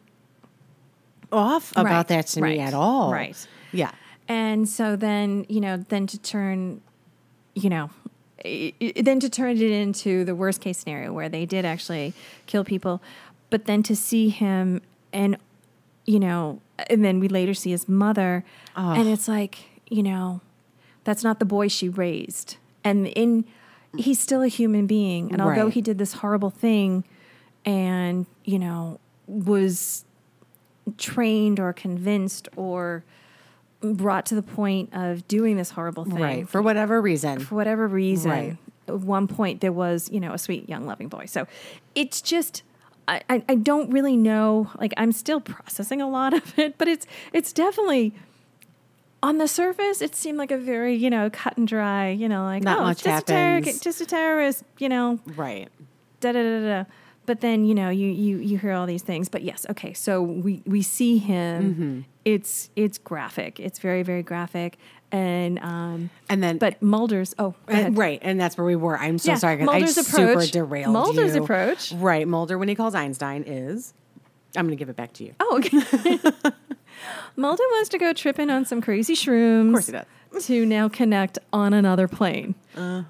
[SPEAKER 2] off about
[SPEAKER 1] Right,
[SPEAKER 2] that to
[SPEAKER 1] right,
[SPEAKER 2] me at all.
[SPEAKER 1] right.
[SPEAKER 2] Yeah.
[SPEAKER 1] and so then, you know, then to turn, you know, i- i- then to turn it into the worst case scenario where they did actually kill people, but then to see him and, you know, and then we later see his mother, and it's like, you know, that's not the boy she raised. And in he's still a human being. And although
[SPEAKER 2] Right.
[SPEAKER 1] he did this horrible thing and, you know, was trained or convinced or brought to the point of doing this horrible thing.
[SPEAKER 2] Right. For whatever reason.
[SPEAKER 1] For whatever reason.
[SPEAKER 2] Right.
[SPEAKER 1] At one point there was, you know, a sweet, young, loving boy. So it's just, I, I, I don't really know. Like, I'm still processing a lot of it, but it's, it's definitely, on the surface, it seemed like a very, you know, cut and dry, you know, like,
[SPEAKER 2] Not
[SPEAKER 1] oh,
[SPEAKER 2] much
[SPEAKER 1] it's just a, terror,
[SPEAKER 2] happens.
[SPEAKER 1] just a terrorist, you know,
[SPEAKER 2] Right.
[SPEAKER 1] da da da da. But then, you know, you you you hear all these things. But yes, okay. So we we see him.
[SPEAKER 2] Mm-hmm.
[SPEAKER 1] It's it's graphic. It's very very graphic. And um,
[SPEAKER 2] And then,
[SPEAKER 1] but Mulder's. Oh, go
[SPEAKER 2] and-
[SPEAKER 1] ahead.
[SPEAKER 2] right, and that's where we were. I'm so
[SPEAKER 1] Yeah,
[SPEAKER 2] sorry, 'cause
[SPEAKER 1] Mulder's
[SPEAKER 2] I
[SPEAKER 1] approach-
[SPEAKER 2] super derailed
[SPEAKER 1] Mulder's
[SPEAKER 2] you.
[SPEAKER 1] approach.
[SPEAKER 2] Right, Mulder when he calls Einstein is. I'm going to give it back to you.
[SPEAKER 1] Oh, okay. Mulder wants to go tripping on some crazy shrooms. Of
[SPEAKER 2] course he does.
[SPEAKER 1] To now connect on another plane.
[SPEAKER 2] Uh-huh.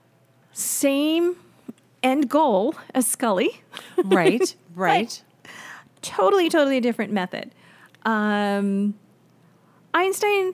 [SPEAKER 1] Same end goal as Scully.
[SPEAKER 2] Right, right.
[SPEAKER 1] Totally, totally different method. Um, Einstein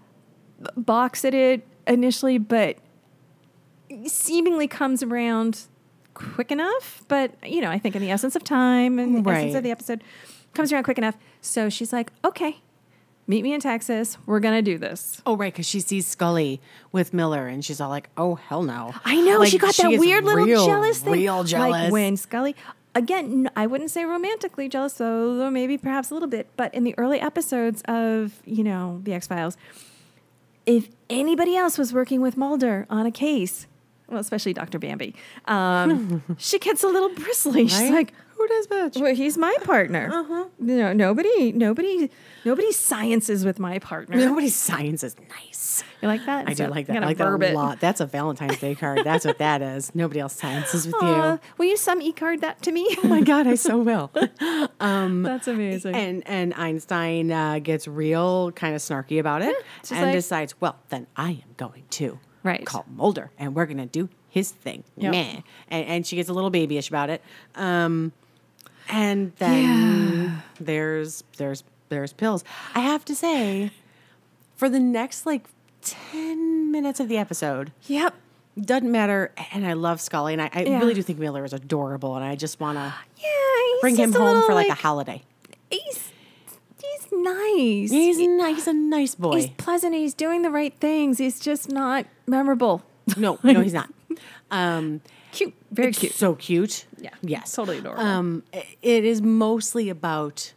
[SPEAKER 1] balks at it initially, but seemingly comes around quick enough. But, you know, I think in the essence of time and the essence
[SPEAKER 2] Right.
[SPEAKER 1] of the episode, comes around quick enough. So she's like, okay, meet me in Texas. We're going to do this.
[SPEAKER 2] Oh, right, because she sees Scully with Miller, and she's all like, "Oh, hell no!"
[SPEAKER 1] I know.
[SPEAKER 2] Like,
[SPEAKER 1] she got that
[SPEAKER 2] is
[SPEAKER 1] weird little
[SPEAKER 2] real,
[SPEAKER 1] jealous thing.
[SPEAKER 2] real jealous.
[SPEAKER 1] Like when Scully, again, n- I wouldn't say romantically jealous, though maybe perhaps a little bit. But in the early episodes of, you know, The X-Files, if anybody else was working with Mulder on a case, well, especially Doctor Bambi, um, she gets a little bristly. She's
[SPEAKER 2] Right?
[SPEAKER 1] like,
[SPEAKER 2] Who does bitch?
[SPEAKER 1] well, he's my partner.
[SPEAKER 2] Uh-huh.
[SPEAKER 1] You know, nobody, nobody, nobody sciences with my partner.
[SPEAKER 2] Nobody's science is nice.
[SPEAKER 1] You like that?
[SPEAKER 2] I do
[SPEAKER 1] So
[SPEAKER 2] like
[SPEAKER 1] I'm
[SPEAKER 2] that. I
[SPEAKER 1] gonna
[SPEAKER 2] like that
[SPEAKER 1] verb
[SPEAKER 2] a
[SPEAKER 1] it.
[SPEAKER 2] lot. That's a Valentine's Day card. That's what that is. Nobody else sciences with
[SPEAKER 1] Aw,
[SPEAKER 2] you.
[SPEAKER 1] will you some e-card that to me?
[SPEAKER 2] Oh my God, I so will.
[SPEAKER 1] That's amazing.
[SPEAKER 2] And and Einstein uh, gets real kind of snarky about it
[SPEAKER 1] she's
[SPEAKER 2] and
[SPEAKER 1] like-
[SPEAKER 2] decides, well, then I am going to
[SPEAKER 1] Right.
[SPEAKER 2] call Mulder and we're going to do his thing.
[SPEAKER 1] Yep.
[SPEAKER 2] Meh. And, and she gets a little babyish about it. Um, and then there's there's there's pills. I have to say, for the next like ten minutes of the episode,
[SPEAKER 1] Yep.
[SPEAKER 2] doesn't matter. And I love Scully, and I, I
[SPEAKER 1] Yeah.
[SPEAKER 2] really do think Miller is adorable, and I just want to
[SPEAKER 1] Yeah, he's
[SPEAKER 2] bring him
[SPEAKER 1] just a
[SPEAKER 2] home
[SPEAKER 1] little,
[SPEAKER 2] for like, a holiday.
[SPEAKER 1] He's he's nice.
[SPEAKER 2] He's nice. He's a nice boy.
[SPEAKER 1] He's pleasant. He's doing the right things. He's just not memorable.
[SPEAKER 2] no, no, he's not. Um,
[SPEAKER 1] Cute, very
[SPEAKER 2] it's
[SPEAKER 1] cute.
[SPEAKER 2] So cute.
[SPEAKER 1] Yeah,
[SPEAKER 2] Yes.
[SPEAKER 1] totally adorable.
[SPEAKER 2] Um, i- it is mostly about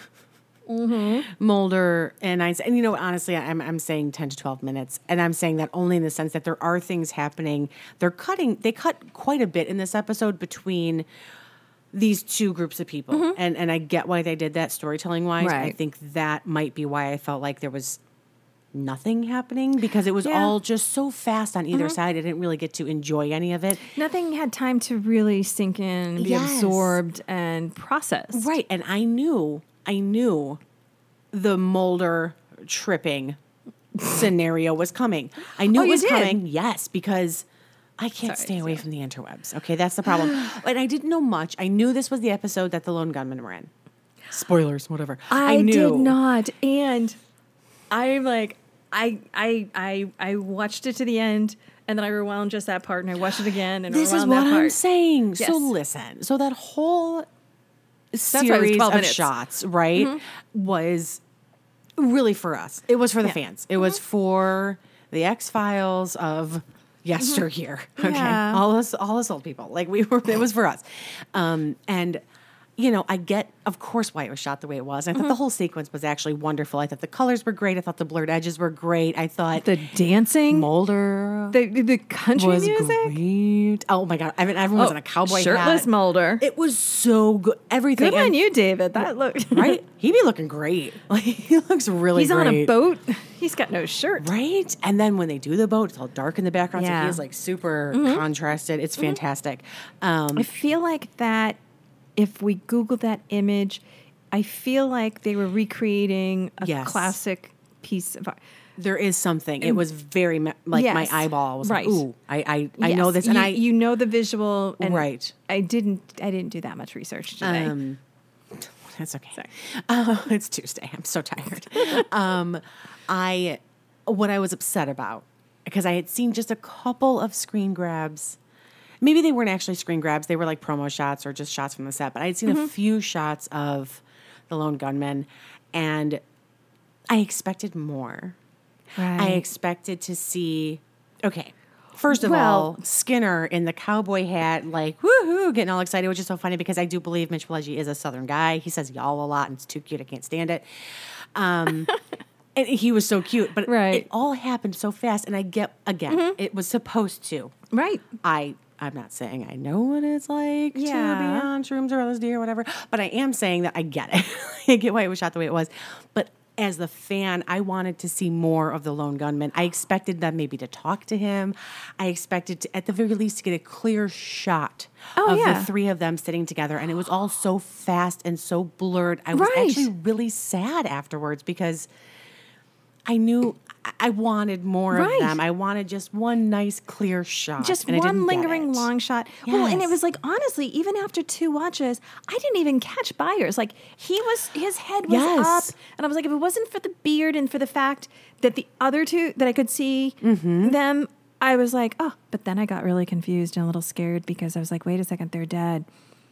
[SPEAKER 2] Mulder and Einstein. And you know, honestly, I'm I'm saying ten to twelve minutes, and I'm saying that only in the sense that there are things happening. They're cutting. They cut quite a bit in this episode between these two groups of people, and and I get why they did that storytelling wise. I
[SPEAKER 1] Right.
[SPEAKER 2] think that might be why I felt like there was nothing happening, because it was
[SPEAKER 1] Yeah.
[SPEAKER 2] all just so fast on either side. I didn't really get to enjoy any of it.
[SPEAKER 1] Nothing had time to really sink in, and be
[SPEAKER 2] Yes.
[SPEAKER 1] absorbed, and processed.
[SPEAKER 2] Right. And I knew, I knew the Mulder tripping scenario was coming. I knew
[SPEAKER 1] Oh,
[SPEAKER 2] it
[SPEAKER 1] you
[SPEAKER 2] was
[SPEAKER 1] did?
[SPEAKER 2] coming, yes, because I can't
[SPEAKER 1] Sorry,
[SPEAKER 2] stay away
[SPEAKER 1] sorry.
[SPEAKER 2] from the interwebs. Okay, that's the problem. And I didn't know much. I knew this was the episode that the lone gunmen were in. Spoilers, whatever.
[SPEAKER 1] I,
[SPEAKER 2] knew.
[SPEAKER 1] did not, and I'm like, I, I, I, I watched it to the end, and then I rewound just that part, and I watched it again, and
[SPEAKER 2] This is
[SPEAKER 1] rewound
[SPEAKER 2] what
[SPEAKER 1] that part.
[SPEAKER 2] I'm saying. So
[SPEAKER 1] Yes.
[SPEAKER 2] listen. So that whole
[SPEAKER 1] why it was
[SPEAKER 2] series
[SPEAKER 1] twelve
[SPEAKER 2] of
[SPEAKER 1] minutes.
[SPEAKER 2] shots, right, was really for us. It was for the
[SPEAKER 1] Yeah.
[SPEAKER 2] fans. It was for the X Files of yesteryear. Okay,
[SPEAKER 1] Yeah.
[SPEAKER 2] all us, all us old people. Like we were. It was for us. Um, and you know, I get, of course, why it was shot the way it was. I thought the whole sequence was actually wonderful. I thought the colors were great. I thought the blurred edges were great. I thought
[SPEAKER 1] The dancing,
[SPEAKER 2] Mulder
[SPEAKER 1] the the country
[SPEAKER 2] was
[SPEAKER 1] music.
[SPEAKER 2] great. Oh my God. I mean, everyone was in a cowboy
[SPEAKER 1] shirtless
[SPEAKER 2] hat.
[SPEAKER 1] Mulder.
[SPEAKER 2] It was so good. Everything.
[SPEAKER 1] Good on
[SPEAKER 2] and-
[SPEAKER 1] you, David. That looked
[SPEAKER 2] Right? He be looking great. Like, he looks really
[SPEAKER 1] He's
[SPEAKER 2] great.
[SPEAKER 1] on a boat. He's got no shirt.
[SPEAKER 2] Right? And then when they do the boat, it's all dark in the background. So
[SPEAKER 1] Yeah.
[SPEAKER 2] he's like super contrasted. It's fantastic. Um,
[SPEAKER 1] I feel like that if we Google that image, I feel like they were recreating a
[SPEAKER 2] Yes.
[SPEAKER 1] classic piece of art.
[SPEAKER 2] there is something. It was very, me- like my
[SPEAKER 1] Yes.
[SPEAKER 2] eyeball was
[SPEAKER 1] Right.
[SPEAKER 2] like, ooh, I, I, I
[SPEAKER 1] Yes,
[SPEAKER 2] know this. And
[SPEAKER 1] you,
[SPEAKER 2] I,
[SPEAKER 1] you know the visual, and
[SPEAKER 2] Right.
[SPEAKER 1] I didn't. I didn't do that much research today.
[SPEAKER 2] Um, that's okay. Uh, it's Tuesday. I'm so tired. um, I, what I was upset about, because I had seen just a couple of screen grabs. Maybe they weren't actually screen grabs. They were like promo shots or just shots from the set. But I had seen a few shots of the lone gunman, and I expected more.
[SPEAKER 1] right.
[SPEAKER 2] I expected to see, okay, first of
[SPEAKER 1] Well-
[SPEAKER 2] all, Skinner in the cowboy hat, like, woohoo, getting all excited, which is so funny because I do believe Mitch Pileggi is a Southern guy. He says y'all a lot, and it's too cute. I can't stand it. Um, and he was so cute, but
[SPEAKER 1] Right.
[SPEAKER 2] it all happened so fast. And I get, again, it was supposed to.
[SPEAKER 1] right.
[SPEAKER 2] I, I'm not saying I know what it's like to be
[SPEAKER 1] Yeah.
[SPEAKER 2] on shrooms or L S D or whatever, but I am saying that I get it. I get why it was shot the way it was. But as the fan, I wanted to see more of the lone gunman. I expected them maybe to talk to him. I expected to, at the very least, to get a clear shot
[SPEAKER 1] Oh,
[SPEAKER 2] of
[SPEAKER 1] yeah.
[SPEAKER 2] the three of them sitting together. And it was all so fast and so blurred. I was
[SPEAKER 1] Right.
[SPEAKER 2] actually really sad afterwards because I knew I- I wanted more
[SPEAKER 1] Right.
[SPEAKER 2] of them. I wanted just one nice, clear shot.
[SPEAKER 1] Just
[SPEAKER 2] and I didn't
[SPEAKER 1] one
[SPEAKER 2] get
[SPEAKER 1] lingering
[SPEAKER 2] it.
[SPEAKER 1] long shot. Well, and it
[SPEAKER 2] Yes.
[SPEAKER 1] was like, honestly, even after two watches, I didn't even catch Byers. Like, he was, his head was
[SPEAKER 2] Yes.
[SPEAKER 1] up. And I was like, if it wasn't for the beard and for the fact that the other two, that I could see
[SPEAKER 2] Mm-hmm.
[SPEAKER 1] them, I was like, oh, but then I got really confused and a little scared because I was like, wait a second, they're dead.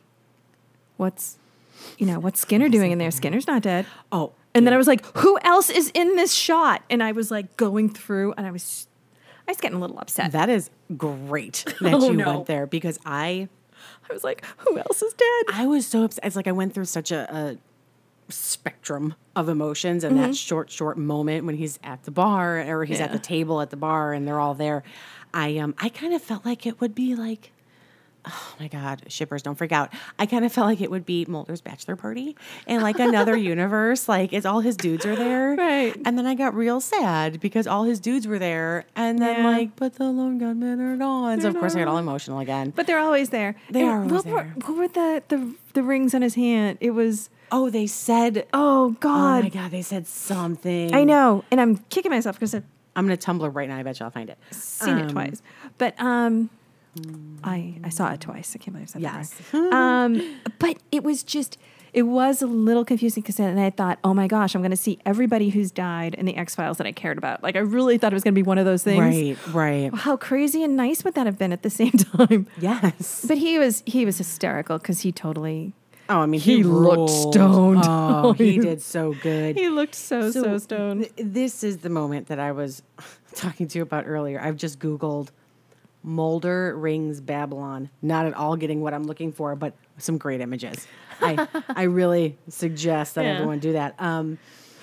[SPEAKER 1] What's, you know, what's Skinner doing in there? Skinner's not dead.
[SPEAKER 2] Oh,
[SPEAKER 1] And then I was like, who else is in this shot? And I was like going through and I was, I was getting a little upset.
[SPEAKER 2] that is great that
[SPEAKER 1] Oh,
[SPEAKER 2] you
[SPEAKER 1] no.
[SPEAKER 2] went there because I
[SPEAKER 1] I was like, who else is dead?
[SPEAKER 2] I was so upset. It's like I went through such a, a spectrum of emotions in
[SPEAKER 1] Mm-hmm.
[SPEAKER 2] that short, short moment when he's at the bar or he's at
[SPEAKER 1] Yeah.
[SPEAKER 2] the table at the bar and they're all there. I um I kind of felt like it would be like, oh my God, shippers, don't freak out. I kind of felt like it would be Mulder's bachelor party in like another universe. Like it's all his dudes are there.
[SPEAKER 1] Right.
[SPEAKER 2] And then I got real sad because all his dudes were there. And then
[SPEAKER 1] Yeah.
[SPEAKER 2] like, but the lone gunmen are gone. So of course I got all emotional again.
[SPEAKER 1] But they're always there.
[SPEAKER 2] They
[SPEAKER 1] And
[SPEAKER 2] are always
[SPEAKER 1] what Were,
[SPEAKER 2] there.
[SPEAKER 1] what were the, the the rings on his hand? It was,
[SPEAKER 2] Oh, they said,
[SPEAKER 1] oh
[SPEAKER 2] oh
[SPEAKER 1] God.
[SPEAKER 2] my God, they said something.
[SPEAKER 1] I know. And I'm kicking myself because I've
[SPEAKER 2] I'm going to Tumblr right now. I bet you I'll find it.
[SPEAKER 1] seen it
[SPEAKER 2] Um,
[SPEAKER 1] twice. But um, I I saw it twice. I can't believe I said
[SPEAKER 2] Yes.
[SPEAKER 1] that. Right. Um, but it was just, it was a little confusing because then I thought, oh my gosh, I'm going to see everybody who's died in the X-Files that I cared about. Like I really thought it was going to be one of those things.
[SPEAKER 2] Right, right.
[SPEAKER 1] How crazy and nice would that have been at the same time?
[SPEAKER 2] Yes.
[SPEAKER 1] But he was he was hysterical because he totally
[SPEAKER 2] Oh, I mean,
[SPEAKER 1] He
[SPEAKER 2] he,
[SPEAKER 1] looked
[SPEAKER 2] ruled.
[SPEAKER 1] stoned.
[SPEAKER 2] Oh, he did so good.
[SPEAKER 1] he looked so so, stoned.
[SPEAKER 2] th- this is the moment that I was talking to you about earlier. I've just Googled Mulder rings Babylon. Not at all getting what I'm looking for, but some great images. I I really suggest that
[SPEAKER 1] Yeah.
[SPEAKER 2] everyone do that. Um,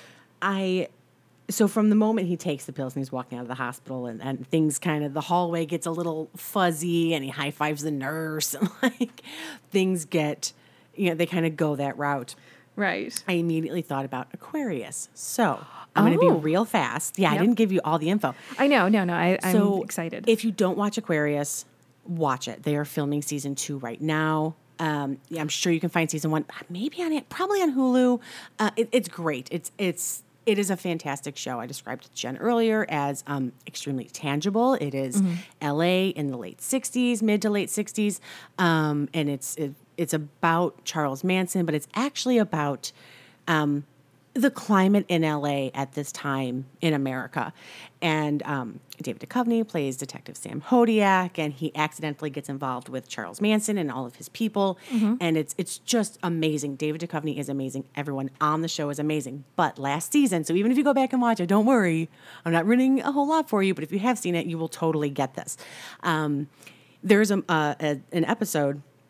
[SPEAKER 2] I so from the moment he takes the pills and he's walking out of the hospital and, and things kind of the hallway gets a little fuzzy and he high fives the nurse and like things get you know they kind of go that route.
[SPEAKER 1] Right.
[SPEAKER 2] I immediately thought about Aquarius. So I'm going to
[SPEAKER 1] Oh.
[SPEAKER 2] be real fast. Yeah, I
[SPEAKER 1] Yep.
[SPEAKER 2] didn't give you all the info.
[SPEAKER 1] I know. No, no. I, I'm
[SPEAKER 2] So
[SPEAKER 1] excited.
[SPEAKER 2] If you don't watch Aquarius, watch it. They are filming season two right now. Um, yeah, I'm sure you can find season one, maybe on it, probably on Hulu. Uh, it, it's great. It's it's it is a fantastic show. I described it to Jen earlier as um, extremely tangible. It is L A in the late sixties, mid to late sixties, um, and it's it, it's about Charles Manson, but it's actually about um, the climate in L A at this time in America. And um, David Duchovny plays Detective Sam Hodiak, and he accidentally gets involved with Charles Manson and all of his people. And it's it's just amazing. David Duchovny is amazing. Everyone on the show is amazing. But last season, so even if you go back and watch it, don't worry. I'm not ruining a whole lot for you, but if you have seen it, you will totally get this. Um, there's a, uh, a, an episode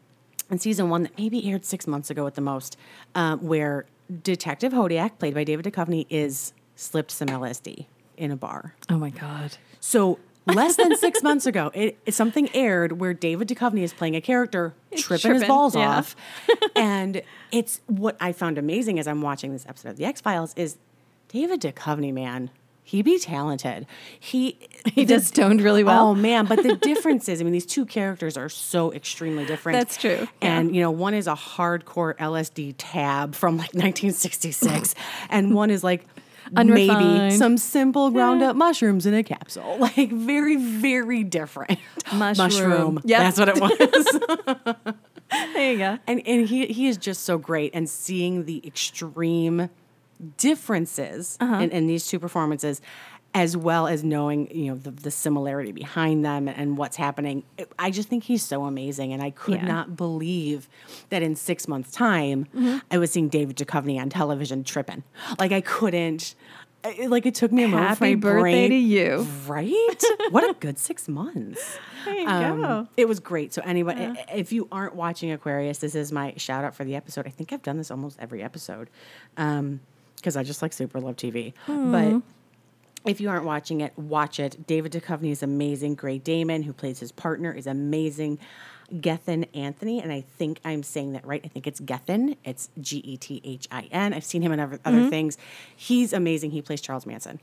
[SPEAKER 2] in season one that maybe aired six months ago at the most, um, where Detective Hodiak, played by David Duchovny, is slipped some L S D in a bar.
[SPEAKER 1] Oh my God.
[SPEAKER 2] So less than six months ago, it, it, something aired where David Duchovny is playing a character tripping, tripping his balls yeah. off. And it's what I found amazing as I'm watching this episode of The X-Files is David Duchovny, man. He be talented. He
[SPEAKER 1] he
[SPEAKER 2] the,
[SPEAKER 1] does stoned really well.
[SPEAKER 2] Oh man, but the difference is, I mean, these two characters are so extremely different.
[SPEAKER 1] That's true.
[SPEAKER 2] And
[SPEAKER 1] yeah.
[SPEAKER 2] you know, one is a hardcore L S D tab from like nineteen sixty-six, and one is like
[SPEAKER 1] Unrefined.
[SPEAKER 2] maybe some simple ground up mushrooms in a capsule. Like very, very different.
[SPEAKER 1] Mushroom.
[SPEAKER 2] Mushroom.
[SPEAKER 1] Yep.
[SPEAKER 2] That's what it was.
[SPEAKER 1] There you go.
[SPEAKER 2] And and he he is just so great, and seeing the extreme differences uh-huh. in, in these two performances, as well as knowing, you know, the, the similarity behind them and what's happening. It, I just think he's so amazing. And I could
[SPEAKER 1] yeah.
[SPEAKER 2] not believe that in six months' time, mm-hmm. I was seeing David Duchovny on television tripping. Like I couldn't, it, like it took me a moment
[SPEAKER 1] Happy
[SPEAKER 2] for my
[SPEAKER 1] birthday
[SPEAKER 2] brain.
[SPEAKER 1] to you.
[SPEAKER 2] Right? What a good six months.
[SPEAKER 1] There you
[SPEAKER 2] um,
[SPEAKER 1] go.
[SPEAKER 2] It was great. So anybody,
[SPEAKER 1] Yeah.
[SPEAKER 2] if you aren't watching Aquarius, this is my shout out for the episode. I think I've done this almost every episode. Um, because I just like super love T V. Mm. But if you aren't watching it, watch it. David Duchovny is amazing. Grey Damon, who plays his partner, is amazing. Gethin Anthony, and I think I'm saying that right. I think it's Gethin. It's G E T H I N. I've seen him in other, other mm-hmm. things. He's amazing. He plays Charles Manson.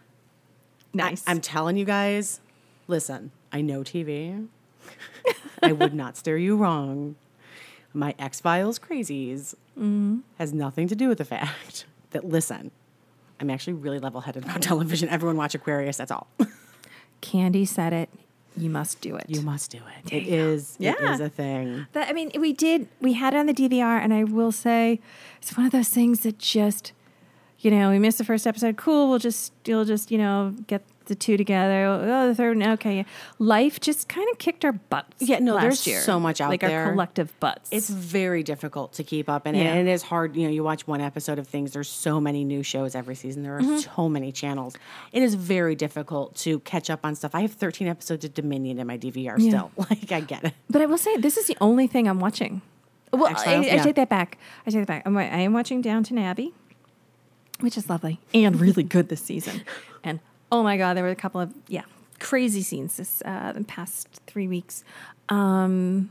[SPEAKER 1] Nice.
[SPEAKER 2] I, I'm telling you guys, listen, I know T V. I would not steer you wrong. My X-Files crazies mm-hmm. has nothing to do with the fact that, listen, I'm actually really level-headed about television. Everyone watch Aquarius, that's all.
[SPEAKER 1] Candy said it. You must do it.
[SPEAKER 2] You must do it. There it is. Yeah. It is a thing.
[SPEAKER 1] That, I mean, we did, we had it on the D V R, and I will say, it's one of those things that just, you know, we missed the first episode. Cool, we'll just, you'll just, you know, get the two together. Oh, the third one, okay. Life just kind of kicked our butts.
[SPEAKER 2] Yeah, no,
[SPEAKER 1] last
[SPEAKER 2] there's
[SPEAKER 1] year.
[SPEAKER 2] so much out
[SPEAKER 1] like
[SPEAKER 2] there.
[SPEAKER 1] Like our collective butts.
[SPEAKER 2] It's very difficult to keep up, and,
[SPEAKER 1] yeah.
[SPEAKER 2] and it is hard. You know, you watch one episode of things, there's so many new shows every season. There are mm-hmm. so many channels. It is very difficult to catch up on stuff. I have thirteen episodes of Dominion in my D V R yeah. still. Like, I get it.
[SPEAKER 1] But I will say, this is the only thing I'm watching. Well,
[SPEAKER 2] X-Files,
[SPEAKER 1] I, I
[SPEAKER 2] yeah.
[SPEAKER 1] take that back. I take that back. I'm, I am watching Downton Abbey, which is lovely and really good this season. And oh my God, there were a couple of, yeah, crazy scenes this uh, the past three weeks. Um,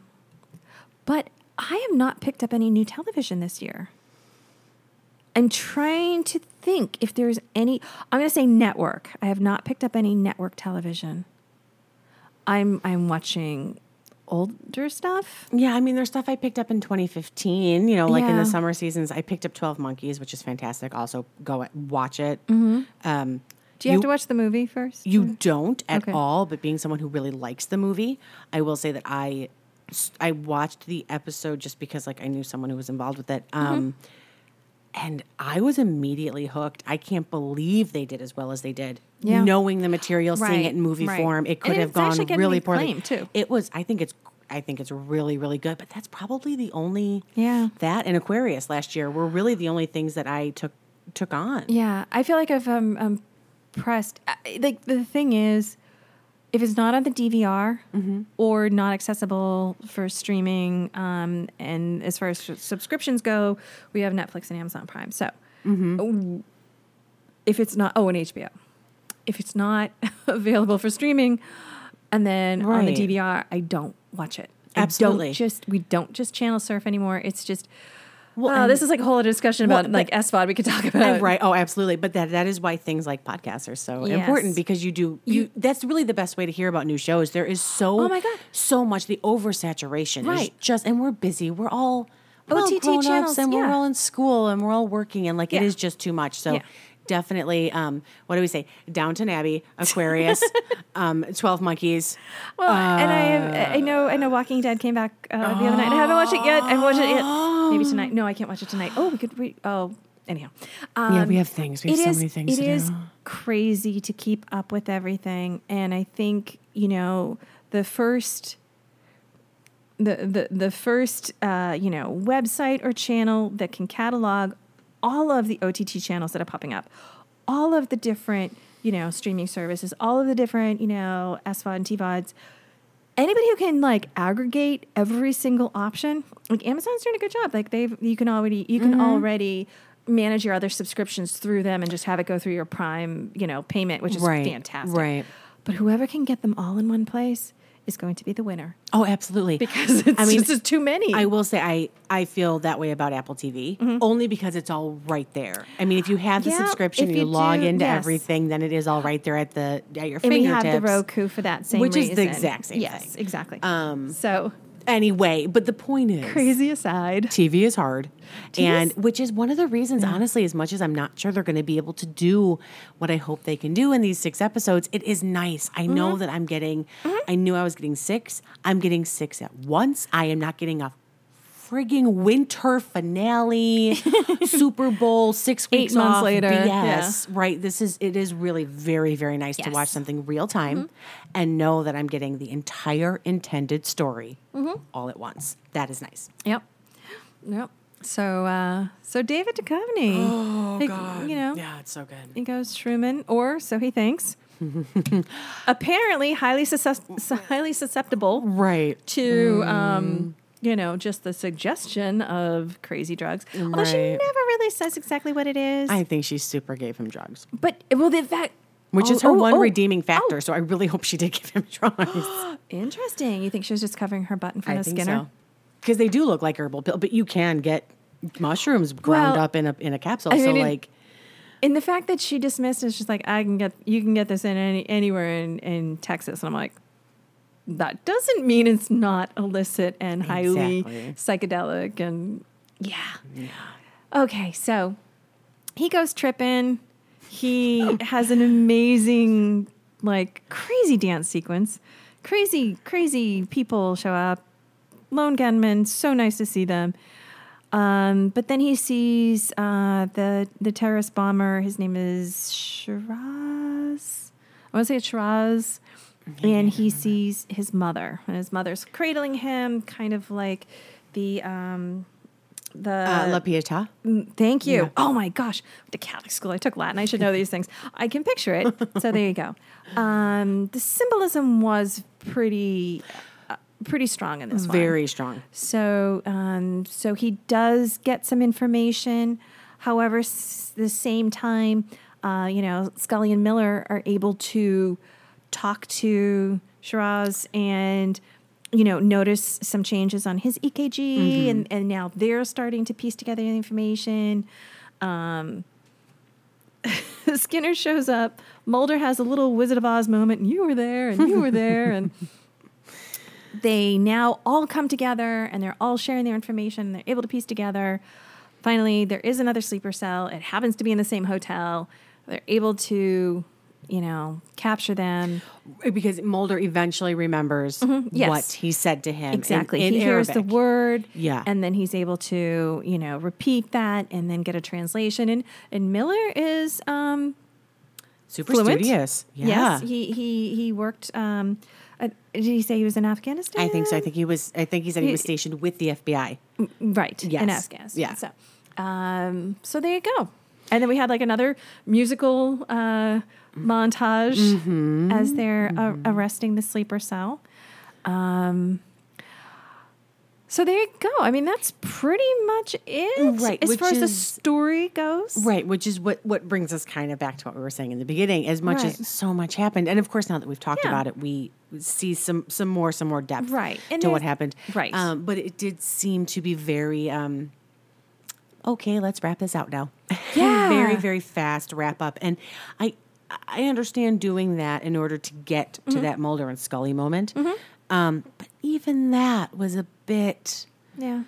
[SPEAKER 1] but I have not picked up any new television this year. I'm trying to think if there's any, I'm going to say network. I have not picked up any network television. I'm I'm watching older stuff.
[SPEAKER 2] Yeah, I mean, there's stuff I picked up in twenty fifteen. You know, like
[SPEAKER 1] yeah.
[SPEAKER 2] in the summer seasons, I picked up twelve Monkeys, which is fantastic. Also, go watch it.
[SPEAKER 1] Mm-hmm.
[SPEAKER 2] Um,
[SPEAKER 1] Do you, you have to watch the movie first?
[SPEAKER 2] You don't at
[SPEAKER 1] okay.
[SPEAKER 2] all, but being someone who really likes the movie, I will say that I I watched the episode just because like I knew someone who was involved with it. Um, mm-hmm. And I was immediately hooked. I can't believe they did as well as they did.
[SPEAKER 1] Yeah.
[SPEAKER 2] Knowing the material,
[SPEAKER 1] right.
[SPEAKER 2] seeing it in movie
[SPEAKER 1] right.
[SPEAKER 2] form, it could
[SPEAKER 1] and
[SPEAKER 2] have gone really poorly.
[SPEAKER 1] Too.
[SPEAKER 2] It was. I think it's. I think it's really, really good. But that's probably the only.
[SPEAKER 1] Yeah.
[SPEAKER 2] That and Aquarius last year were really the only things that I took took on.
[SPEAKER 1] Yeah, I feel like I've um, um pressed. Like the thing is, if it's not on the D V R mm-hmm. or not accessible for streaming, um, and as far as subscriptions go, we have Netflix and Amazon Prime. So mm-hmm. if it's not, oh, and H B O. If it's not available for streaming, and then right. on the D V R, I don't watch it.
[SPEAKER 2] Absolutely.
[SPEAKER 1] I don't just we don't just channel surf anymore. It's just. Well, oh, this is like a whole discussion about well, like S V O D we could talk about.
[SPEAKER 2] Right. Oh, absolutely. But that that is why things like podcasts are so
[SPEAKER 1] yes.
[SPEAKER 2] important, because you do you, you that's really the best way to hear about new shows. There is so
[SPEAKER 1] oh my God.
[SPEAKER 2] so much. The oversaturation right. is just, and we're busy. We're all we're
[SPEAKER 1] O T T
[SPEAKER 2] all grown
[SPEAKER 1] channels,
[SPEAKER 2] ups and
[SPEAKER 1] yeah.
[SPEAKER 2] we're all in school and we're all working, and like
[SPEAKER 1] yeah.
[SPEAKER 2] it is just too much. So yeah. definitely, um, what do we say? Downton Abbey, Aquarius, um, twelve Monkeys.
[SPEAKER 1] Well, uh, and I I know I know Walking Dead came back uh, the other night. I haven't watched it yet. I haven't watched it yet. Maybe tonight. No, I can't watch it tonight. Oh, we could read. Oh, anyhow.
[SPEAKER 2] Um, yeah, we have things. We have so
[SPEAKER 1] is,
[SPEAKER 2] many things to
[SPEAKER 1] do. It is
[SPEAKER 2] do.
[SPEAKER 1] crazy to keep up with everything. And I think, you know, the first, the, the, the first, uh, you know, website or channel that can catalog all of the O T T channels that are popping up, all of the different, you know, streaming services, all of the different, you know, S V O D and T V O Ds, anybody who can like aggregate every single option, like Amazon's doing a good job. Like they've, you can already, you can mm-hmm. already manage your other subscriptions through them and just have it go through your Prime, you know, payment, which is
[SPEAKER 2] right.
[SPEAKER 1] fantastic.
[SPEAKER 2] Right.
[SPEAKER 1] But whoever can get them all in one place is going to be the winner.
[SPEAKER 2] Oh, absolutely.
[SPEAKER 1] Because it's
[SPEAKER 2] I mean,
[SPEAKER 1] just too many.
[SPEAKER 2] I will say I, I feel that way about Apple T V, mm-hmm. only because it's all right there. I mean, if you have the
[SPEAKER 1] yeah,
[SPEAKER 2] subscription and you, you log do, into yes. everything, then it is all right there at the at your
[SPEAKER 1] and
[SPEAKER 2] fingertips. And
[SPEAKER 1] we have the Roku for that same
[SPEAKER 2] which
[SPEAKER 1] reason.
[SPEAKER 2] is the exact same
[SPEAKER 1] yes,
[SPEAKER 2] thing.
[SPEAKER 1] Yes, exactly.
[SPEAKER 2] Um,
[SPEAKER 1] so...
[SPEAKER 2] Anyway, but the point is...
[SPEAKER 1] Crazy aside.
[SPEAKER 2] T V is hard. T V
[SPEAKER 1] is,
[SPEAKER 2] and which is one of the reasons, yeah. honestly, as much as I'm not sure they're going to be able to do what I hope they can do in these six episodes, it is nice. I mm-hmm. know that I'm getting... Mm-hmm. I knew I was getting six. I'm getting six at once. I am not getting a frigging winter finale, Super Bowl, six weeks
[SPEAKER 1] Eight months
[SPEAKER 2] off,
[SPEAKER 1] later.
[SPEAKER 2] B S, yeah. right? This is, it is really very, very nice yes. to watch something real time mm-hmm. and know that I'm getting the entire intended story mm-hmm. all at once. That is nice.
[SPEAKER 1] Yep. Yep. So, uh, so David Duchovny.
[SPEAKER 2] Oh,
[SPEAKER 1] he,
[SPEAKER 2] God.
[SPEAKER 1] You know.
[SPEAKER 2] Yeah, it's so good.
[SPEAKER 1] He goes Truman, or so he thinks. Apparently highly, sus- highly susceptible.
[SPEAKER 2] Right.
[SPEAKER 1] To,
[SPEAKER 2] mm.
[SPEAKER 1] um, you know, just the suggestion of crazy drugs. Although
[SPEAKER 2] right.
[SPEAKER 1] she never really says exactly what it is.
[SPEAKER 2] I think she super gave him drugs.
[SPEAKER 1] But, well, the fact...
[SPEAKER 2] Which
[SPEAKER 1] oh,
[SPEAKER 2] is her
[SPEAKER 1] oh,
[SPEAKER 2] one
[SPEAKER 1] oh,
[SPEAKER 2] redeeming factor,
[SPEAKER 1] oh.
[SPEAKER 2] so I really hope she did give him drugs.
[SPEAKER 1] Interesting. You think she was just covering her butt in front
[SPEAKER 2] I
[SPEAKER 1] of
[SPEAKER 2] think
[SPEAKER 1] Skinner?
[SPEAKER 2] so. Because they do look like herbal pills, but you can get mushrooms ground
[SPEAKER 1] well,
[SPEAKER 2] up in a in a capsule.
[SPEAKER 1] I mean,
[SPEAKER 2] so,
[SPEAKER 1] in,
[SPEAKER 2] like...
[SPEAKER 1] In the fact that she dismissed it, it's just like, I can get... You can get this in any, anywhere in, in Texas. And I'm like... That doesn't mean it's not illicit and highly
[SPEAKER 2] exactly.
[SPEAKER 1] psychedelic and yeah.
[SPEAKER 2] yeah.
[SPEAKER 1] Okay, so he goes tripping. He has an amazing, like, crazy dance sequence. Crazy, crazy people show up. Lone gunmen, so nice to see them. Um, but then he sees uh, the the terrorist bomber. His name is Shiraz. I want to say it's Shiraz. And he sees his mother, and his mother's cradling him, kind of like the um, the
[SPEAKER 2] uh, La Pietà.
[SPEAKER 1] Thank you.
[SPEAKER 2] Yeah.
[SPEAKER 1] Oh my gosh, the Catholic school. I took Latin. I should know these things. I can picture it. So there you go. Um, the symbolism was pretty, uh, pretty strong in this one.
[SPEAKER 2] Very strong.
[SPEAKER 1] So, um, so he does get some information. However, s- the same time, uh, you know, Scully and Miller are able to talk to Shiraz and, you know, notice some changes on his E K G, mm-hmm. and, and now they're starting to piece together the information. Um, Skinner shows up. Mulder has a little Wizard of Oz moment, and you were there, and you were there, and they now all come together, and they're all sharing their information, and they're able to piece together. Finally, there is another sleeper cell. It happens to be in the same hotel. They're able to... you know, capture them.
[SPEAKER 2] Because Mulder eventually remembers
[SPEAKER 1] mm-hmm. yes.
[SPEAKER 2] what he said to him.
[SPEAKER 1] Exactly.
[SPEAKER 2] In, in
[SPEAKER 1] he
[SPEAKER 2] Arabic.
[SPEAKER 1] hears the word,
[SPEAKER 2] yeah.
[SPEAKER 1] and then he's able to, you know, repeat that and then get a translation. And and Miller is um,
[SPEAKER 2] super
[SPEAKER 1] fluent.
[SPEAKER 2] studious. Yeah.
[SPEAKER 1] Yes, he he he worked. Um, uh, did he say he was in Afghanistan?
[SPEAKER 2] I think so. I think he was. I think he said he, he was stationed with the F B I.
[SPEAKER 1] Right.
[SPEAKER 2] Yes.
[SPEAKER 1] In Afghanistan.
[SPEAKER 2] Yeah.
[SPEAKER 1] So, um, so there you go. And then we had like another musical uh, montage
[SPEAKER 2] mm-hmm.
[SPEAKER 1] as they're
[SPEAKER 2] mm-hmm.
[SPEAKER 1] uh, arresting the sleeper cell. Um, so there you go. I mean, that's pretty much it,
[SPEAKER 2] right?
[SPEAKER 1] As
[SPEAKER 2] which
[SPEAKER 1] far
[SPEAKER 2] is,
[SPEAKER 1] as the story goes,
[SPEAKER 2] right? Which is what what brings us kind of back to what we were saying in the beginning. As much
[SPEAKER 1] right.
[SPEAKER 2] as so much happened, and of course, now that we've talked
[SPEAKER 1] yeah.
[SPEAKER 2] about it, we see some some more some more depth
[SPEAKER 1] right. and
[SPEAKER 2] to what happened.
[SPEAKER 1] Right.
[SPEAKER 2] Um, but it did seem to be very. Um, okay, let's wrap this out now.
[SPEAKER 1] Yeah.
[SPEAKER 2] very, very fast wrap up. And I I understand doing that in order to get to
[SPEAKER 1] mm-hmm.
[SPEAKER 2] that Mulder and Scully moment.
[SPEAKER 1] Mm-hmm.
[SPEAKER 2] Um, but even that was a bit
[SPEAKER 1] yeah.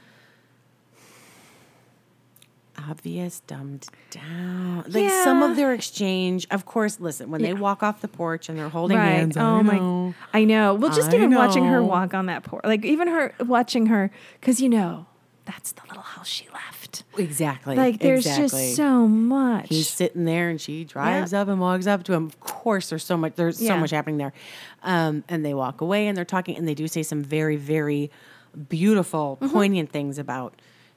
[SPEAKER 2] obvious, dumbed down. Like
[SPEAKER 1] yeah.
[SPEAKER 2] some of their exchange, of course, listen, when
[SPEAKER 1] yeah.
[SPEAKER 2] they walk off the porch and they're holding
[SPEAKER 1] right.
[SPEAKER 2] hands,
[SPEAKER 1] oh
[SPEAKER 2] I
[SPEAKER 1] my,
[SPEAKER 2] know.
[SPEAKER 1] I know. Well, just
[SPEAKER 2] I
[SPEAKER 1] even
[SPEAKER 2] know.
[SPEAKER 1] watching her walk on that porch, like even her watching her, because you know, that's the little house she left.
[SPEAKER 2] Exactly.
[SPEAKER 1] Like there's
[SPEAKER 2] exactly.
[SPEAKER 1] just so much.
[SPEAKER 2] He's sitting there and she drives
[SPEAKER 1] yeah.
[SPEAKER 2] up and walks up to him. Of course, there's so much, there's
[SPEAKER 1] yeah.
[SPEAKER 2] so much happening there. Um, and they walk away and they're talking and they do say some very, very beautiful, mm-hmm. poignant things about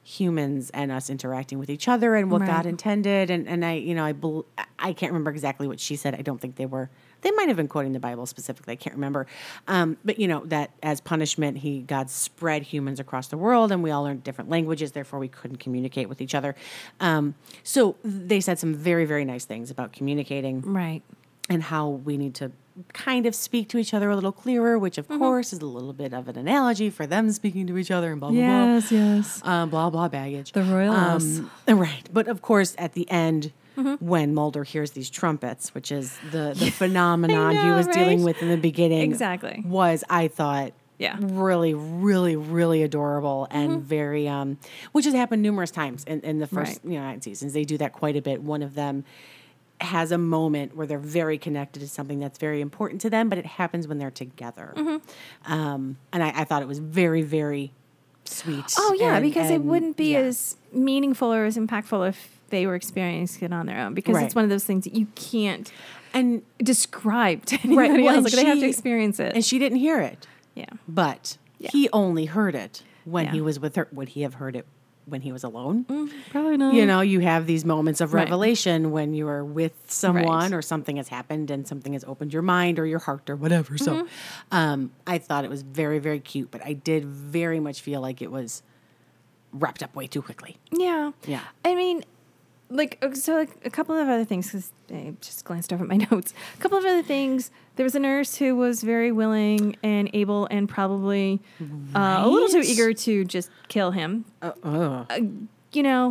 [SPEAKER 2] humans and us interacting with each other and what
[SPEAKER 1] Right.
[SPEAKER 2] God intended. And, and I, you know, I, bel I can't remember exactly what she said. I don't think they were, they might have been quoting the Bible specifically. I can't remember. Um, but you know, that as punishment, he, God spread humans across the world and we all learned different languages. Therefore we couldn't communicate with each other. Um, so they said some very, very nice things about communicating
[SPEAKER 1] Right.
[SPEAKER 2] and how we need to kind of speak to each other a little clearer, which of course is a little bit of an analogy for them speaking to each other and blah, blah,
[SPEAKER 1] Yes, yes.
[SPEAKER 2] blah. Um, blah, blah, baggage.
[SPEAKER 1] The royal house.
[SPEAKER 2] Um, right. But of course, at the end, when Mulder hears these trumpets, which is the, the phenomenon he
[SPEAKER 1] know,
[SPEAKER 2] was dealing
[SPEAKER 1] right?
[SPEAKER 2] with in the beginning,
[SPEAKER 1] Exactly.
[SPEAKER 2] was, I thought,
[SPEAKER 1] Yeah.
[SPEAKER 2] really, really, really adorable and very, um, which has happened numerous times in, in the first
[SPEAKER 1] Right.
[SPEAKER 2] you know, nine seasons. They do that quite a bit. One of them has a moment where they're very connected to something that's very important to them, but it happens when they're together.
[SPEAKER 1] Mm-hmm.
[SPEAKER 2] Um, and I, I thought it was very, very sweet.
[SPEAKER 1] Oh yeah,
[SPEAKER 2] and-
[SPEAKER 1] because it
[SPEAKER 2] and,
[SPEAKER 1] wouldn't be
[SPEAKER 2] yeah.
[SPEAKER 1] as meaningful or as impactful if they were experiencing it on their own. Because
[SPEAKER 2] Right.
[SPEAKER 1] it's one of those things that you can't
[SPEAKER 2] and
[SPEAKER 1] describe to anybody
[SPEAKER 2] well,
[SPEAKER 1] else.
[SPEAKER 2] and
[SPEAKER 1] Like they have to
[SPEAKER 2] she-
[SPEAKER 1] experience it.
[SPEAKER 2] and she didn't hear it,
[SPEAKER 1] yeah.
[SPEAKER 2] but
[SPEAKER 1] Yeah.
[SPEAKER 2] he only heard it when
[SPEAKER 1] Yeah.
[SPEAKER 2] he was with her. Would he have heard it when he was alone?
[SPEAKER 1] Probably not.
[SPEAKER 2] You know, you have these moments of
[SPEAKER 1] Right.
[SPEAKER 2] revelation when you are with someone
[SPEAKER 1] Right.
[SPEAKER 2] or something has happened and something has opened your mind or your heart or whatever. So
[SPEAKER 1] Mm-hmm.
[SPEAKER 2] um, I thought it was very, very cute, but I did very much feel like it was wrapped up way too quickly.
[SPEAKER 1] Yeah.
[SPEAKER 2] Yeah.
[SPEAKER 1] I mean, like, uh, so like a couple of other things, because I just glanced over at my notes. A couple of other things. There was a nurse who was very willing and able and probably uh, a little too
[SPEAKER 2] Right.
[SPEAKER 1] eager to just kill him.
[SPEAKER 2] Uh, uh.
[SPEAKER 1] You know,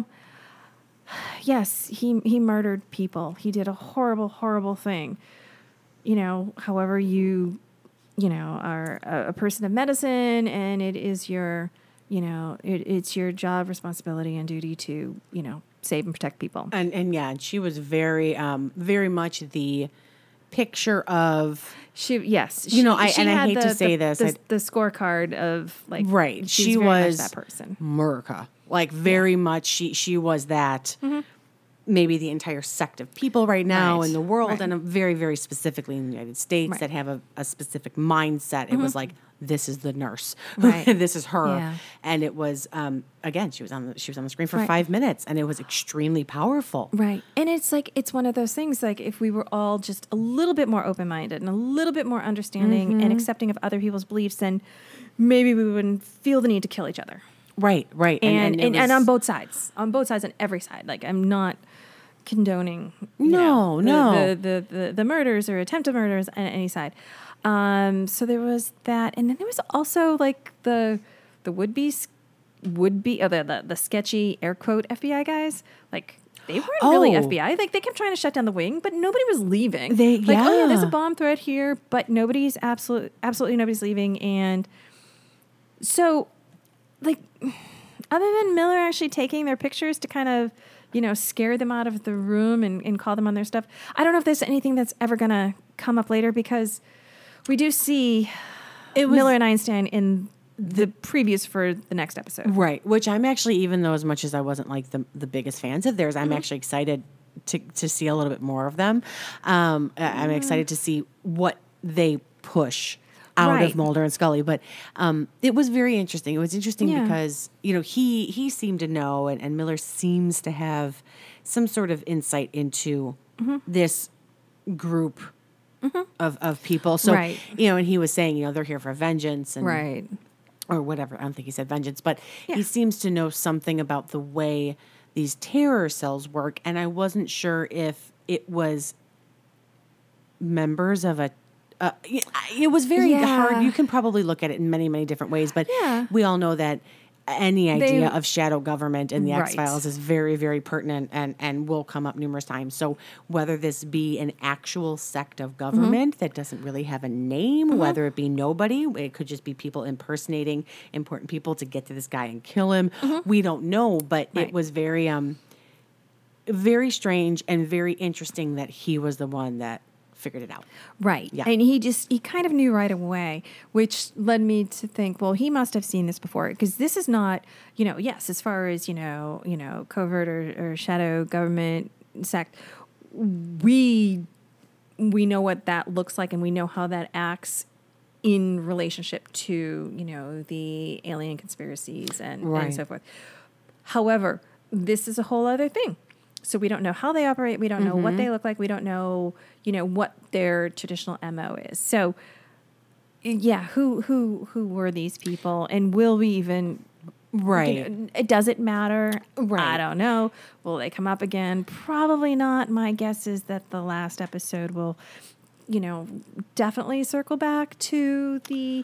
[SPEAKER 1] yes, he he murdered people. He did a horrible, horrible thing. You know, however you, you know, are a, a person of medicine, and it is your, you know, it, it's your job, responsibility, and duty to, you know, save and protect people.
[SPEAKER 2] And and yeah, and she was very, um, very much the picture of
[SPEAKER 1] She, yes,
[SPEAKER 2] You know,
[SPEAKER 1] she-
[SPEAKER 2] I-
[SPEAKER 1] she
[SPEAKER 2] and I
[SPEAKER 1] had
[SPEAKER 2] hate
[SPEAKER 1] the,
[SPEAKER 2] to say
[SPEAKER 1] the,
[SPEAKER 2] this,
[SPEAKER 1] the,
[SPEAKER 2] I'd-
[SPEAKER 1] the scorecard of like,
[SPEAKER 2] right.
[SPEAKER 1] She,
[SPEAKER 2] She
[SPEAKER 1] was, very much
[SPEAKER 2] was
[SPEAKER 1] that person.
[SPEAKER 2] America, like very much. She she was that. Maybe the entire sect of people right now
[SPEAKER 1] Right.
[SPEAKER 2] in the world,
[SPEAKER 1] Right.
[SPEAKER 2] and uh, very, very specifically in the United States
[SPEAKER 1] Right.
[SPEAKER 2] that have a, a specific mindset. It was like, this is the nurse,
[SPEAKER 1] Right.
[SPEAKER 2] this is her,
[SPEAKER 1] Yeah.
[SPEAKER 2] and it was um, again. She was on the, she was on the screen for
[SPEAKER 1] Right.
[SPEAKER 2] five minutes, and it was extremely powerful.
[SPEAKER 1] Right. And it's like, it's one of those things, like if we were all just a little bit more open-minded and a little bit more understanding
[SPEAKER 2] Mm-hmm.
[SPEAKER 1] and accepting of other people's beliefs, then maybe we wouldn't feel the need to kill each other.
[SPEAKER 2] Right, right,
[SPEAKER 1] And and,
[SPEAKER 2] it
[SPEAKER 1] and,
[SPEAKER 2] was-
[SPEAKER 1] on both sides, on both sides, on every side. Like I'm not condoning you
[SPEAKER 2] No,
[SPEAKER 1] know,
[SPEAKER 2] no.
[SPEAKER 1] the, the, the, the, the murders or attempted murders on any side. Um, so there was that. And then there was also like the, the would-be, would-be, oh, the, the, the sketchy air quote F B I guys. Like, they weren't really
[SPEAKER 2] Oh.
[SPEAKER 1] F B I. Like they kept trying to shut down the wing, but nobody was leaving.
[SPEAKER 2] They-
[SPEAKER 1] like, oh yeah, there's a
[SPEAKER 2] yeah.
[SPEAKER 1] bomb threat here, but nobody's absolute, absolutely nobody's leaving. And so, like, other than Miller actually taking their pictures to kind of, you know, scare them out of the room and, and call them on their stuff, I don't know if there's anything that's ever going to come up later, because we do see
[SPEAKER 2] It was-
[SPEAKER 1] Miller and Einstein in the previews for the next episode.
[SPEAKER 2] Right, which I'm actually, even though as much as I wasn't like the the biggest fans of theirs, I'm actually excited to to see a little bit more of them. Um, I- I'm excited to see what they push out
[SPEAKER 1] Right.
[SPEAKER 2] of Mulder and Scully. But um, it was very interesting. It was interesting
[SPEAKER 1] Yeah.
[SPEAKER 2] because you know he he seemed to know, and, and Miller seems to have some sort of insight into this group. Of, of people. So,
[SPEAKER 1] Right.
[SPEAKER 2] you know, and he was saying, you know, they're here for vengeance and
[SPEAKER 1] Right.
[SPEAKER 2] or whatever. I don't think he said vengeance, but
[SPEAKER 1] Yeah.
[SPEAKER 2] he seems to know something about the way these terror cells work. And I wasn't sure if it was members of a. Uh, it was very
[SPEAKER 1] Yeah.
[SPEAKER 2] hard. You can probably look at it in many, many different ways, but
[SPEAKER 1] Yeah.
[SPEAKER 2] we all know that any idea
[SPEAKER 1] They-
[SPEAKER 2] of shadow government in the
[SPEAKER 1] Right.
[SPEAKER 2] X-Files is very, very pertinent and, and will come up numerous times. So whether this be an actual sect of government
[SPEAKER 1] Mm-hmm.
[SPEAKER 2] that doesn't really have a name, whether it be nobody, it could just be people impersonating important people to get to this guy and kill him. We don't know, but
[SPEAKER 1] Right.
[SPEAKER 2] it was very, um, very strange and very interesting that he was the one that figured it out.
[SPEAKER 1] Right.
[SPEAKER 2] Yeah.
[SPEAKER 1] And he just, he kind of knew right away, which led me to think, well, he must have seen this before, because this is not, you know, yes, as far as, you know, you know, covert or, or shadow government sect, we, we know what that looks like and we know how that acts in relationship to, you know, the alien conspiracies and,
[SPEAKER 2] Right.
[SPEAKER 1] and so forth. However, this is a whole other thing. So we don't know how they operate. We don't know
[SPEAKER 2] Mm-hmm.
[SPEAKER 1] what they look like. We don't know, you know, what their traditional M O is. So, yeah, who who who were these people, and will we even?
[SPEAKER 2] Right.
[SPEAKER 1] You know, it doesn't matter.
[SPEAKER 2] Right.
[SPEAKER 1] I don't know. Will they come up again? Probably not. My guess is that the last episode will, you know, definitely circle back to the.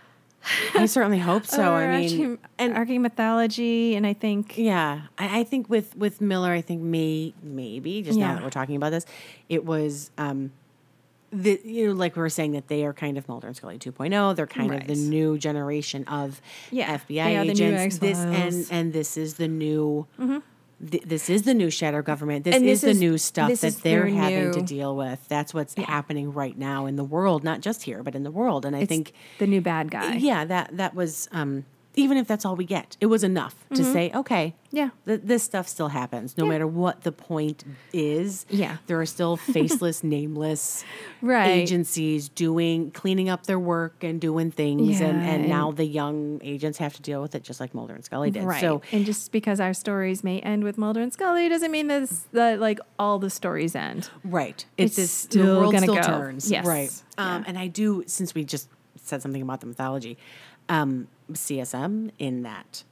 [SPEAKER 2] I certainly hope so. I mean,
[SPEAKER 1] and
[SPEAKER 2] and
[SPEAKER 1] arcing mythology, and I think
[SPEAKER 2] yeah, I, I think with with Miller, I think may maybe just now
[SPEAKER 1] Yeah.
[SPEAKER 2] that we're talking about this, it was um, the you know like we were saying that they are kind of Mulder and Scully two point oh. They're kind of the
[SPEAKER 1] Right.
[SPEAKER 2] new generation of
[SPEAKER 1] Yeah,
[SPEAKER 2] F B I
[SPEAKER 1] they are the new
[SPEAKER 2] agents. This and
[SPEAKER 1] X-Files.
[SPEAKER 2] and this is the new. th- This is the new shadow government. This,
[SPEAKER 1] And
[SPEAKER 2] is,
[SPEAKER 1] this is-
[SPEAKER 2] the new stuff
[SPEAKER 1] this
[SPEAKER 2] that
[SPEAKER 1] is
[SPEAKER 2] they're
[SPEAKER 1] their
[SPEAKER 2] having to
[SPEAKER 1] new-
[SPEAKER 2] deal with. That's what's happening right now in the world, not just here, but in the world. And I
[SPEAKER 1] it's
[SPEAKER 2] think
[SPEAKER 1] the new bad guy.
[SPEAKER 2] yeah, that that was um, even if that's all we get, it was enough to say, okay,
[SPEAKER 1] Yeah.
[SPEAKER 2] th- this stuff still happens, no
[SPEAKER 1] Yeah.
[SPEAKER 2] matter what the point is.
[SPEAKER 1] Yeah.
[SPEAKER 2] there are still faceless, nameless
[SPEAKER 1] Right.
[SPEAKER 2] agencies doing cleaning up their work and doing things, and,
[SPEAKER 1] Yeah,
[SPEAKER 2] and
[SPEAKER 1] and-
[SPEAKER 2] now the young agents have to deal with it, just like Mulder and Scully did.
[SPEAKER 1] Right.
[SPEAKER 2] So
[SPEAKER 1] and just because our stories may end with Mulder and Scully doesn't mean that, it's- that like all the stories end.
[SPEAKER 2] right,
[SPEAKER 1] It's
[SPEAKER 2] this,
[SPEAKER 1] still
[SPEAKER 2] the world
[SPEAKER 1] gonna
[SPEAKER 2] still
[SPEAKER 1] go.
[SPEAKER 2] turns.
[SPEAKER 1] Yes.
[SPEAKER 2] Right, um,
[SPEAKER 1] Yeah.
[SPEAKER 2] and I do, since we just said something about the mythology, um, C S M in that.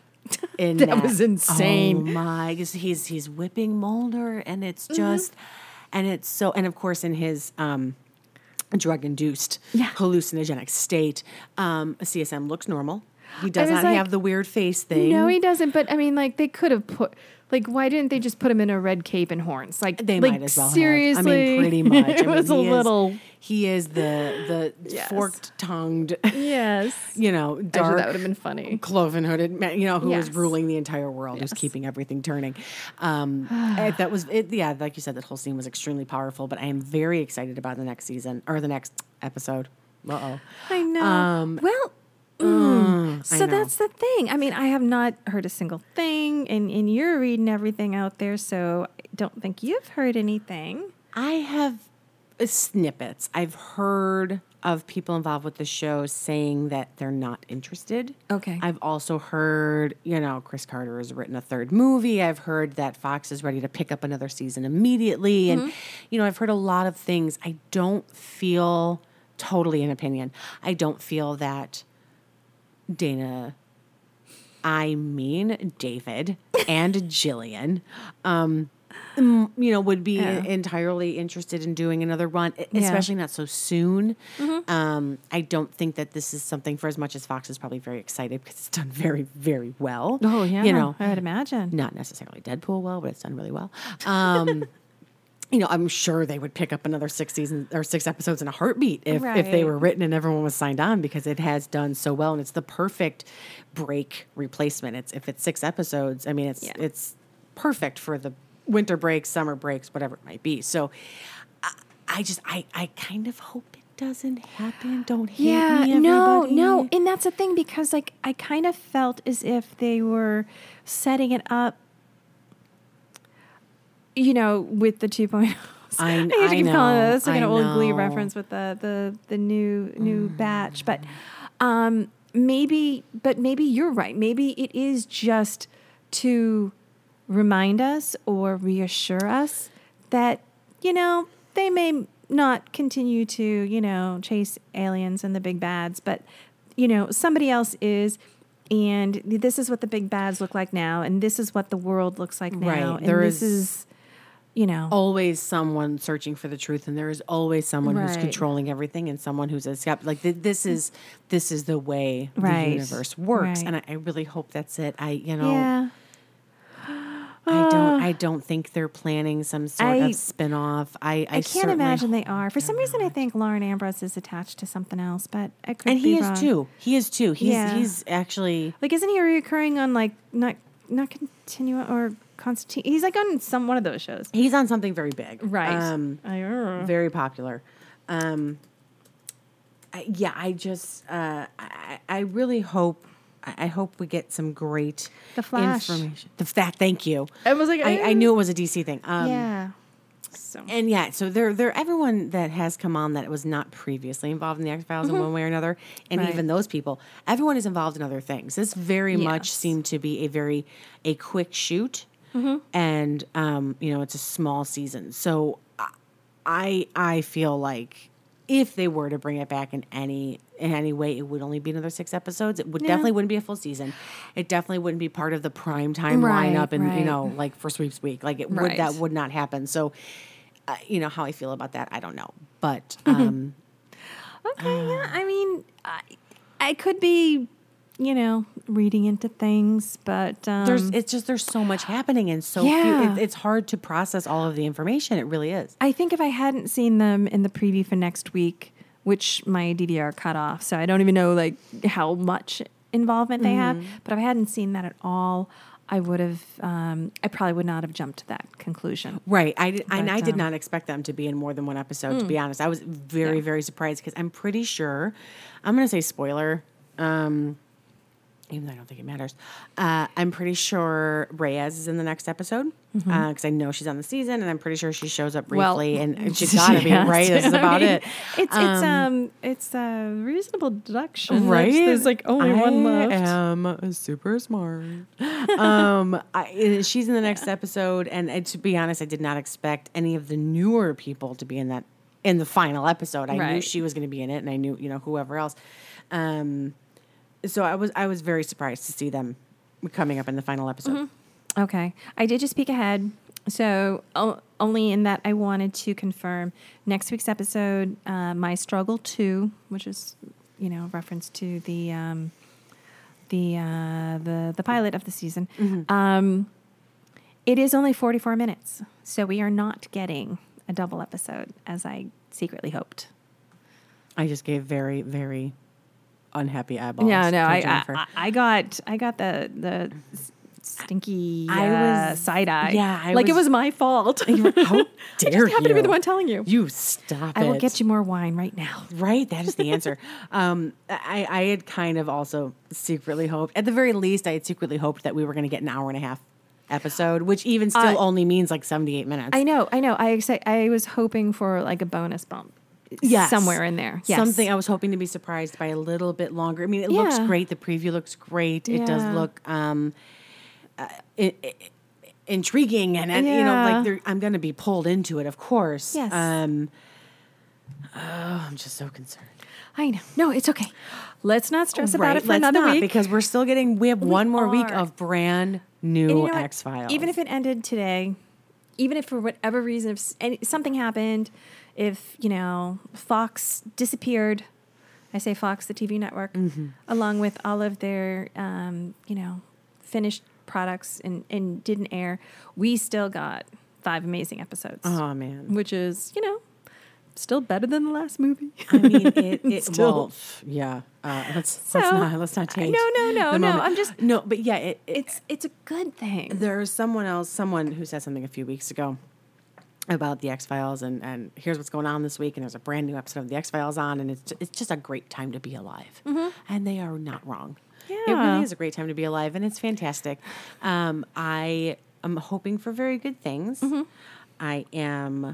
[SPEAKER 2] In
[SPEAKER 1] That was insane.
[SPEAKER 2] Oh my! 'Cause he's he's whipping Mulder, and it's
[SPEAKER 1] Mm-hmm.
[SPEAKER 2] just, and it's so, and of course in his um, drug-induced
[SPEAKER 1] Yeah.
[SPEAKER 2] hallucinogenic state, um, C S M looks normal. He does
[SPEAKER 1] was
[SPEAKER 2] not
[SPEAKER 1] like,
[SPEAKER 2] have the weird face thing.
[SPEAKER 1] No, he doesn't. But I mean, like they could have put. Like, why didn't they just put him in a red cape and horns? Like,
[SPEAKER 2] They
[SPEAKER 1] like,
[SPEAKER 2] might as well
[SPEAKER 1] seriously.
[SPEAKER 2] have. I mean, pretty much.
[SPEAKER 1] it
[SPEAKER 2] I mean,
[SPEAKER 1] was a
[SPEAKER 2] he is-
[SPEAKER 1] little.
[SPEAKER 2] He is the the
[SPEAKER 1] Yes.
[SPEAKER 2] forked tongued,
[SPEAKER 1] Yes.
[SPEAKER 2] you know,
[SPEAKER 1] Actually,
[SPEAKER 2] dark.
[SPEAKER 1] that would have been funny.
[SPEAKER 2] Cloven hooded man, you know, who was
[SPEAKER 1] Yes.
[SPEAKER 2] ruling the entire world, who's
[SPEAKER 1] Yes.
[SPEAKER 2] keeping everything turning. Um, eh, that was it. Yeah, like you said, that whole scene was extremely powerful. But I am very excited about the next season or the next episode. Uh oh.
[SPEAKER 1] I know.
[SPEAKER 2] Um,
[SPEAKER 1] well,
[SPEAKER 2] I
[SPEAKER 1] so
[SPEAKER 2] know.
[SPEAKER 1] that's the thing. I mean, I have not heard a single thing, and, and you're reading everything out there, so I don't think you've heard anything.
[SPEAKER 2] I have uh, snippets. I've heard of people involved with the show saying that they're not interested.
[SPEAKER 1] Okay.
[SPEAKER 2] I've also heard, you know, Chris Carter has written a third movie. I've heard that Fox is ready to pick up another season immediately. And, you know, I've heard a lot of things. I don't feel, totally an opinion, I don't feel that Dana, I mean David and Jillian, um, mm, you know, would be
[SPEAKER 1] Yeah.
[SPEAKER 2] entirely interested in doing another run, e-
[SPEAKER 1] Yeah.
[SPEAKER 2] especially not so soon.
[SPEAKER 1] Mm-hmm.
[SPEAKER 2] Um, I don't think that this is something, for as much as Fox is probably very excited because it's done very, very well.
[SPEAKER 1] Oh, yeah.
[SPEAKER 2] You know,
[SPEAKER 1] I would imagine.
[SPEAKER 2] not necessarily Deadpool well, but it's done really well. Um, you know, I'm sure they would pick up another six seasons or six episodes in a heartbeat if, if they
[SPEAKER 1] Right.
[SPEAKER 2] were written and everyone was signed on, because it has done so well, and it's the perfect break replacement. It's if it's six episodes, I mean, it's
[SPEAKER 1] Yeah.
[SPEAKER 2] it's perfect for the winter breaks, summer breaks, whatever it might be. So, I, I just I I kind of hope it doesn't happen. Don't hate
[SPEAKER 1] Yeah,
[SPEAKER 2] me,
[SPEAKER 1] no,
[SPEAKER 2] everybody.
[SPEAKER 1] no. And that's the thing, because like I kind of felt as if they were setting it up, you know, with the two point oh.
[SPEAKER 2] I-
[SPEAKER 1] hate to
[SPEAKER 2] I
[SPEAKER 1] keep calling
[SPEAKER 2] know,
[SPEAKER 1] it. That's like an
[SPEAKER 2] I
[SPEAKER 1] old Glee
[SPEAKER 2] know.
[SPEAKER 1] reference with the the the new new batch, but um, maybe, but maybe you're right. Maybe it is just to remind us or reassure us that, you know, they may not continue to, you know, chase aliens and the big bads, but, you know, somebody else is. And this is what the big bads look like now. And this is what the world looks like now.
[SPEAKER 2] Right.
[SPEAKER 1] And
[SPEAKER 2] There
[SPEAKER 1] this
[SPEAKER 2] is-
[SPEAKER 1] is, you know.
[SPEAKER 2] Always someone searching for the truth, and there is always someone who's
[SPEAKER 1] Right.
[SPEAKER 2] controlling everything, and someone who's a skeptic. Like th- this is this is the way
[SPEAKER 1] Right.
[SPEAKER 2] the universe works,
[SPEAKER 1] Right.
[SPEAKER 2] and I, I really hope that's it. I you know
[SPEAKER 1] Yeah.
[SPEAKER 2] I don't I don't think they're planning some sort
[SPEAKER 1] I-
[SPEAKER 2] of spin-off. I I,
[SPEAKER 1] I can't
[SPEAKER 2] certainly
[SPEAKER 1] imagine they
[SPEAKER 2] hope
[SPEAKER 1] are. For some
[SPEAKER 2] they're
[SPEAKER 1] reason, I
[SPEAKER 2] not.
[SPEAKER 1] think Lauren Ambrose is attached to something else, but I could
[SPEAKER 2] and
[SPEAKER 1] be
[SPEAKER 2] he is
[SPEAKER 1] wrong.
[SPEAKER 2] too. He is too. He's
[SPEAKER 1] Yeah.
[SPEAKER 2] he's actually
[SPEAKER 1] Like, isn't he reoccurring on like not not Continua or Constantine? He's like on some one of those shows,
[SPEAKER 2] he's on something very big,
[SPEAKER 1] right?
[SPEAKER 2] Um,
[SPEAKER 1] I, uh,
[SPEAKER 2] very popular. Um, I, yeah, I just uh, I, I really hope I I hope we get some great
[SPEAKER 1] The Flash.
[SPEAKER 2] information. The that thank you.
[SPEAKER 1] I was like,
[SPEAKER 2] I, I
[SPEAKER 1] eh.
[SPEAKER 2] knew it was a D C thing. Um,
[SPEAKER 1] yeah, So
[SPEAKER 2] And yeah, so they're, they're everyone that has come on that was not previously involved in the X-Files in one way or another, and
[SPEAKER 1] Right.
[SPEAKER 2] even those people, everyone is involved in other things. This very much
[SPEAKER 1] Yes.
[SPEAKER 2] seemed to be a very, a quick shoot, and, um, you know, it's a small season. So I, I feel like if they were to bring it back in any in any way, it would only be another six episodes. It would
[SPEAKER 1] Yeah.
[SPEAKER 2] definitely wouldn't be a full season. It definitely wouldn't be part of the prime time
[SPEAKER 1] Right,
[SPEAKER 2] lineup, and you
[SPEAKER 1] right.
[SPEAKER 2] know, like for sweeps week, like it would
[SPEAKER 1] Right.
[SPEAKER 2] that would not happen. So, uh, you know how I feel about that, I don't know, but um,
[SPEAKER 1] okay, yeah. I mean, I, I could be, you know, reading into things, but um,
[SPEAKER 2] there's it's just there's so much happening and so
[SPEAKER 1] Yeah.
[SPEAKER 2] few. It, it's hard to process all of the information. It really is.
[SPEAKER 1] I think if I hadn't seen them in the preview for next week, which my D V R cut off, so I don't even know like how much involvement they have. But if I hadn't seen that at all, I would have. Um, I probably would not have jumped to that conclusion.
[SPEAKER 2] Right. I did, and
[SPEAKER 1] But,
[SPEAKER 2] I did
[SPEAKER 1] um,
[SPEAKER 2] not expect them to be in more than one episode, to be honest. I was very,
[SPEAKER 1] Yeah.
[SPEAKER 2] very surprised because I'm pretty sure, I'm going to say spoiler, um, even though I don't think it matters. Uh, I'm pretty sure Reyes is in the next episode because I know she's on the season, and I'm pretty sure she shows up
[SPEAKER 1] Well,
[SPEAKER 2] briefly, and she's got to be,
[SPEAKER 1] yes.
[SPEAKER 2] right? This is
[SPEAKER 1] I
[SPEAKER 2] about
[SPEAKER 1] mean,
[SPEAKER 2] it.
[SPEAKER 1] It's it's um it's a reasonable deduction.
[SPEAKER 2] Right?
[SPEAKER 1] There's, there's like only one
[SPEAKER 2] I
[SPEAKER 1] left.
[SPEAKER 2] am super smart. um, I, she's in the next episode, and uh, to be honest, I did not expect any of the newer people to be in that in the final episode. I knew
[SPEAKER 1] Right.
[SPEAKER 2] she was going to be in it, and I knew you know whoever else. Um, so I was I was very surprised to see them coming up in the final episode.
[SPEAKER 1] Okay. I did just peek ahead. So o- only in that I wanted to confirm next week's episode, uh, My Struggle two, which is, you know, reference to the um, the uh, the the pilot of the season. Um, it is only forty-four minutes, so we are not getting a double episode as I secretly hoped.
[SPEAKER 2] I just gave very very unhappy eyeballs.
[SPEAKER 1] Yeah, no,
[SPEAKER 2] to
[SPEAKER 1] I,
[SPEAKER 2] Jennifer.
[SPEAKER 1] I I got I got the the s- stinky
[SPEAKER 2] I
[SPEAKER 1] uh,
[SPEAKER 2] was-
[SPEAKER 1] side eye.
[SPEAKER 2] yeah, I
[SPEAKER 1] like it
[SPEAKER 2] was-
[SPEAKER 1] was my fault.
[SPEAKER 2] How dare
[SPEAKER 1] I just happened to be
[SPEAKER 2] you.
[SPEAKER 1] the one telling you.
[SPEAKER 2] You stop
[SPEAKER 1] I
[SPEAKER 2] it.
[SPEAKER 1] will get you more wine right now.
[SPEAKER 2] Right, that is the answer. um, I, I had kind of also secretly hoped, at the very least, I had secretly hoped that we were going to get an hour and a half episode, which even still
[SPEAKER 1] Uh,
[SPEAKER 2] only means like seventy-eight minutes.
[SPEAKER 1] I know, I know. I exci- I was hoping for like a bonus bump,
[SPEAKER 2] Yes.
[SPEAKER 1] somewhere in there. Yes.
[SPEAKER 2] Something I was hoping to be surprised by a little bit longer. I mean, it looks
[SPEAKER 1] Yeah.
[SPEAKER 2] great. The preview looks great. It does
[SPEAKER 1] Yeah.
[SPEAKER 2] look um, uh, i i intriguing, and, and you know,
[SPEAKER 1] Yeah.
[SPEAKER 2] like there- I'm going to be pulled into it, of course.
[SPEAKER 1] Yes.
[SPEAKER 2] Um, oh, I'm just so concerned.
[SPEAKER 1] I know. No, it's okay. Let's not stress about
[SPEAKER 2] Right,
[SPEAKER 1] it for
[SPEAKER 2] let's
[SPEAKER 1] another
[SPEAKER 2] not,
[SPEAKER 1] week.
[SPEAKER 2] because we're still getting. We have
[SPEAKER 1] We
[SPEAKER 2] one more week
[SPEAKER 1] are.
[SPEAKER 2] of brand
[SPEAKER 1] And
[SPEAKER 2] new
[SPEAKER 1] you know what?
[SPEAKER 2] X Files.
[SPEAKER 1] Even if it ended today, even if for whatever reason, if s- any, something happened, if, you know, Fox disappeared, I say Fox, the T V network,
[SPEAKER 2] Mm-hmm.
[SPEAKER 1] along with all of their, um, you know, finished products and, and didn't air, we still got five amazing episodes,
[SPEAKER 2] oh man,
[SPEAKER 1] which is, you know, still better than the last movie.
[SPEAKER 2] I mean, it. it
[SPEAKER 1] Still.
[SPEAKER 2] well, f- yeah. Uh, let's
[SPEAKER 1] So,
[SPEAKER 2] let's not let's not change.
[SPEAKER 1] no, no, no,
[SPEAKER 2] the
[SPEAKER 1] no,
[SPEAKER 2] moment.
[SPEAKER 1] I'm just-
[SPEAKER 2] no, but yeah, it, it,
[SPEAKER 1] It's it's a good thing.
[SPEAKER 2] there's someone else, someone who said something a few weeks ago about the X Files, and and here's what's going on this week, and there's a brand new episode of the X Files on, and it's it's just a great time to be alive, and they are not wrong. It
[SPEAKER 1] Yeah.
[SPEAKER 2] really is a great time to be alive, and it's fantastic. Um, I am hoping for very good things. I am.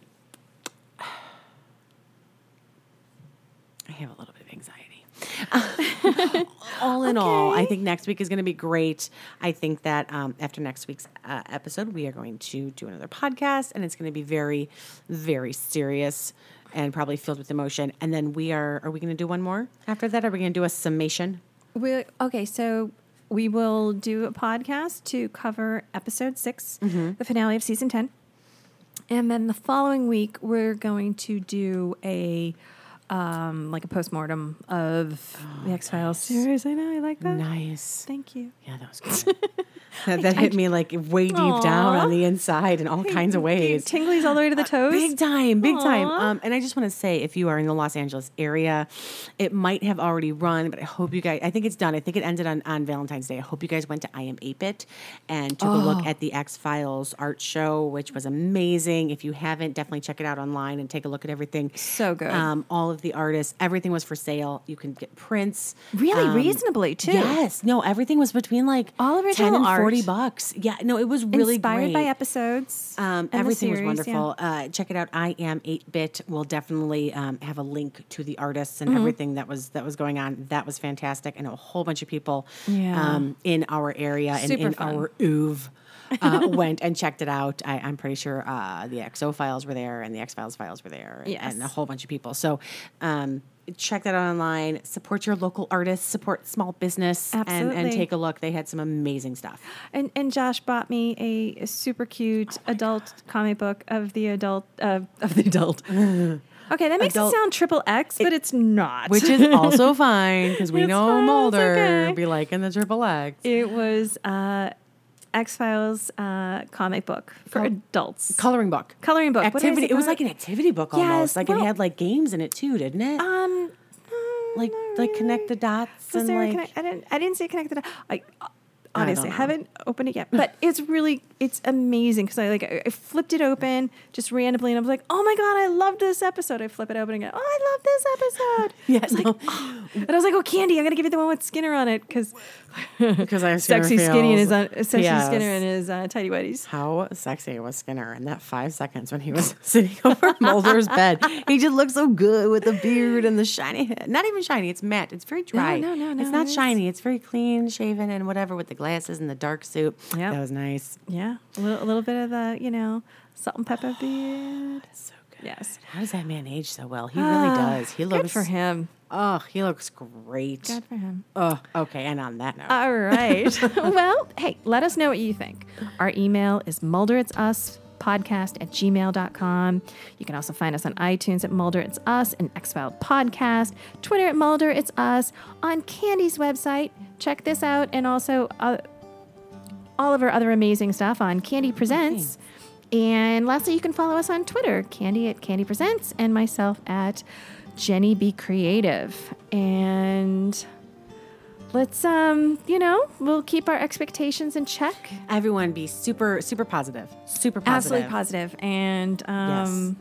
[SPEAKER 2] I have a little bit of anxiety. All in all, I
[SPEAKER 1] Okay.
[SPEAKER 2] think next week is going to be great. I think that um, after next week's uh, episode, we are going to do another podcast, and it's going to be very, very serious and probably filled with emotion. And then we are, are we going to do one more after that? Are we going to do a summation?
[SPEAKER 1] We okay, so we will do a podcast to cover episode six,
[SPEAKER 2] Mm-hmm.
[SPEAKER 1] the finale of season ten, and then the following week we're going to do a um, like a postmortem of the X Files series. I know, I like that.
[SPEAKER 2] Nice.
[SPEAKER 1] Thank you.
[SPEAKER 2] Yeah, that was good. that that hit me like way deep down
[SPEAKER 1] Aw.
[SPEAKER 2] on the inside in all kinds of ways.
[SPEAKER 1] Tinglies all the way to the toes.
[SPEAKER 2] Big time, big time.
[SPEAKER 1] Aw.
[SPEAKER 2] Um, and I just want to say, if you are in the Los Angeles area, it might have already run, but I hope you guys, I think it's done. I think it ended on, on Valentine's Day. I hope you guys went to I Am eight bit and took a look at the X-Files art show, which was amazing. If you haven't, definitely check it out online and take a look at everything.
[SPEAKER 1] So good.
[SPEAKER 2] Um, all of the artists, everything was for sale. You can get prints.
[SPEAKER 1] Really
[SPEAKER 2] Um,
[SPEAKER 1] reasonably too.
[SPEAKER 2] Yes. No, everything was between like
[SPEAKER 1] All
[SPEAKER 2] ten
[SPEAKER 1] original
[SPEAKER 2] and forty bucks. Yeah, no, it was really
[SPEAKER 1] Inspired
[SPEAKER 2] great.
[SPEAKER 1] by episodes.
[SPEAKER 2] Um,
[SPEAKER 1] and the
[SPEAKER 2] everything was
[SPEAKER 1] series,
[SPEAKER 2] wonderful.
[SPEAKER 1] yeah.
[SPEAKER 2] Uh, check it out. I am eight bit. We'll definitely um, have a link to the artists and
[SPEAKER 1] Mm-hmm.
[SPEAKER 2] everything that was that was going on. That was fantastic. And a whole bunch of people
[SPEAKER 1] Yeah.
[SPEAKER 2] um, in our area and
[SPEAKER 1] Super
[SPEAKER 2] in
[SPEAKER 1] fun.
[SPEAKER 2] our oeuvre uh, went and checked it out. I, I'm pretty sure uh, the X O files were there and the X Files files were there and,
[SPEAKER 1] Yes.
[SPEAKER 2] and a whole bunch of people. So um, check that out online. Support your local artists. Support small business and, and
[SPEAKER 1] Absolutely.
[SPEAKER 2] take a look. They had some amazing stuff.
[SPEAKER 1] And and Josh bought me a, a super cute
[SPEAKER 2] Oh
[SPEAKER 1] adult comic book of the adult uh, of the adult. Okay, that makes
[SPEAKER 2] Adult-
[SPEAKER 1] it sound triple X, but it's not.
[SPEAKER 2] Which is also fine because we
[SPEAKER 1] It's
[SPEAKER 2] know
[SPEAKER 1] fine, it's
[SPEAKER 2] Mulder
[SPEAKER 1] okay.
[SPEAKER 2] be liking the triple X.
[SPEAKER 1] It was uh, X Files uh, comic book for
[SPEAKER 2] Col-
[SPEAKER 1] adults.
[SPEAKER 2] Coloring book.
[SPEAKER 1] Coloring book. What did I
[SPEAKER 2] Activity.
[SPEAKER 1] say?
[SPEAKER 2] It was
[SPEAKER 1] Coloring-
[SPEAKER 2] like an activity book
[SPEAKER 1] Yes,
[SPEAKER 2] almost. Like
[SPEAKER 1] well-
[SPEAKER 2] it had like games in it too, didn't it?
[SPEAKER 1] um,
[SPEAKER 2] like
[SPEAKER 1] not
[SPEAKER 2] like connect
[SPEAKER 1] really.
[SPEAKER 2] the dots
[SPEAKER 1] Was
[SPEAKER 2] and
[SPEAKER 1] there a
[SPEAKER 2] like
[SPEAKER 1] connect- I didn't. I didn't say connected. I honestly
[SPEAKER 2] know.
[SPEAKER 1] haven't opened it yet, but it's really it's amazing because I like I I flipped it open just randomly and I was like, oh my god, I loved this episode. I flip it open and go, oh, I love this episode.
[SPEAKER 2] yeah,
[SPEAKER 1] It's like,
[SPEAKER 2] no.
[SPEAKER 1] oh. And I was like, oh, Candy, I'm gonna give you the one with Skinner on it because
[SPEAKER 2] because I
[SPEAKER 1] sexy Skinny and his uh, sexy
[SPEAKER 2] Yes.
[SPEAKER 1] Skinner and his uh, tidy whities.
[SPEAKER 2] How sexy was Skinner in that five seconds when he was sitting over Mulder's bed? He just looked so good with the beard and the shiny head. Not even shiny, it's matte. It's very dry.
[SPEAKER 1] no, no, no,
[SPEAKER 2] It's not
[SPEAKER 1] it is.
[SPEAKER 2] shiny. It's very clean shaven and whatever with the glasses and the dark suit.
[SPEAKER 1] Yep.
[SPEAKER 2] That was nice.
[SPEAKER 1] Yeah, a little, a little bit of the you know salt and pepper beard.
[SPEAKER 2] So good.
[SPEAKER 1] Yes.
[SPEAKER 2] How does that man age so well? He really does. He looks
[SPEAKER 1] Good for him.
[SPEAKER 2] Oh, he looks great.
[SPEAKER 1] Good for him.
[SPEAKER 2] Oh, okay. And on that note,
[SPEAKER 1] All right. Well, hey, let us know what you think. Our email is mulderitsus podcast at gmail dot com. You can also find us on iTunes at Mulder It's Us and X-Filed Podcast, Twitter at Mulder It's Us, on Candy's website. Check this out and also uh, all of our other amazing stuff on Candy Presents. And lastly, you can follow us on Twitter, Candy at Candy Presents, and myself at Jenny Be Creative. And let's, um, you know, we'll keep our expectations in check.
[SPEAKER 2] everyone be super, super positive. Super positive.
[SPEAKER 1] Absolutely positive. And um,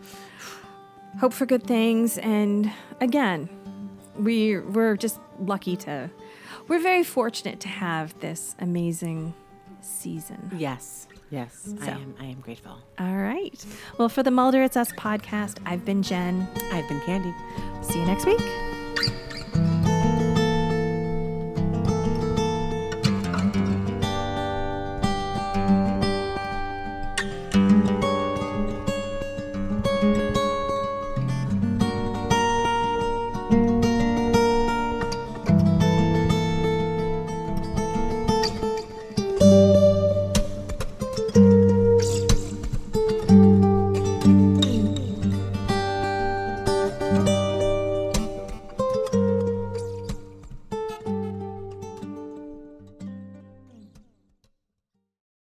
[SPEAKER 1] hope for good things. And again, we, we're just lucky to, we're very fortunate to have this amazing season.
[SPEAKER 2] Yes. Yes. I
[SPEAKER 1] So.
[SPEAKER 2] am. I am grateful.
[SPEAKER 1] All right. Well, for the Mulder It's Us podcast, I've been Jen.
[SPEAKER 2] I've been Candy.
[SPEAKER 1] See you next week.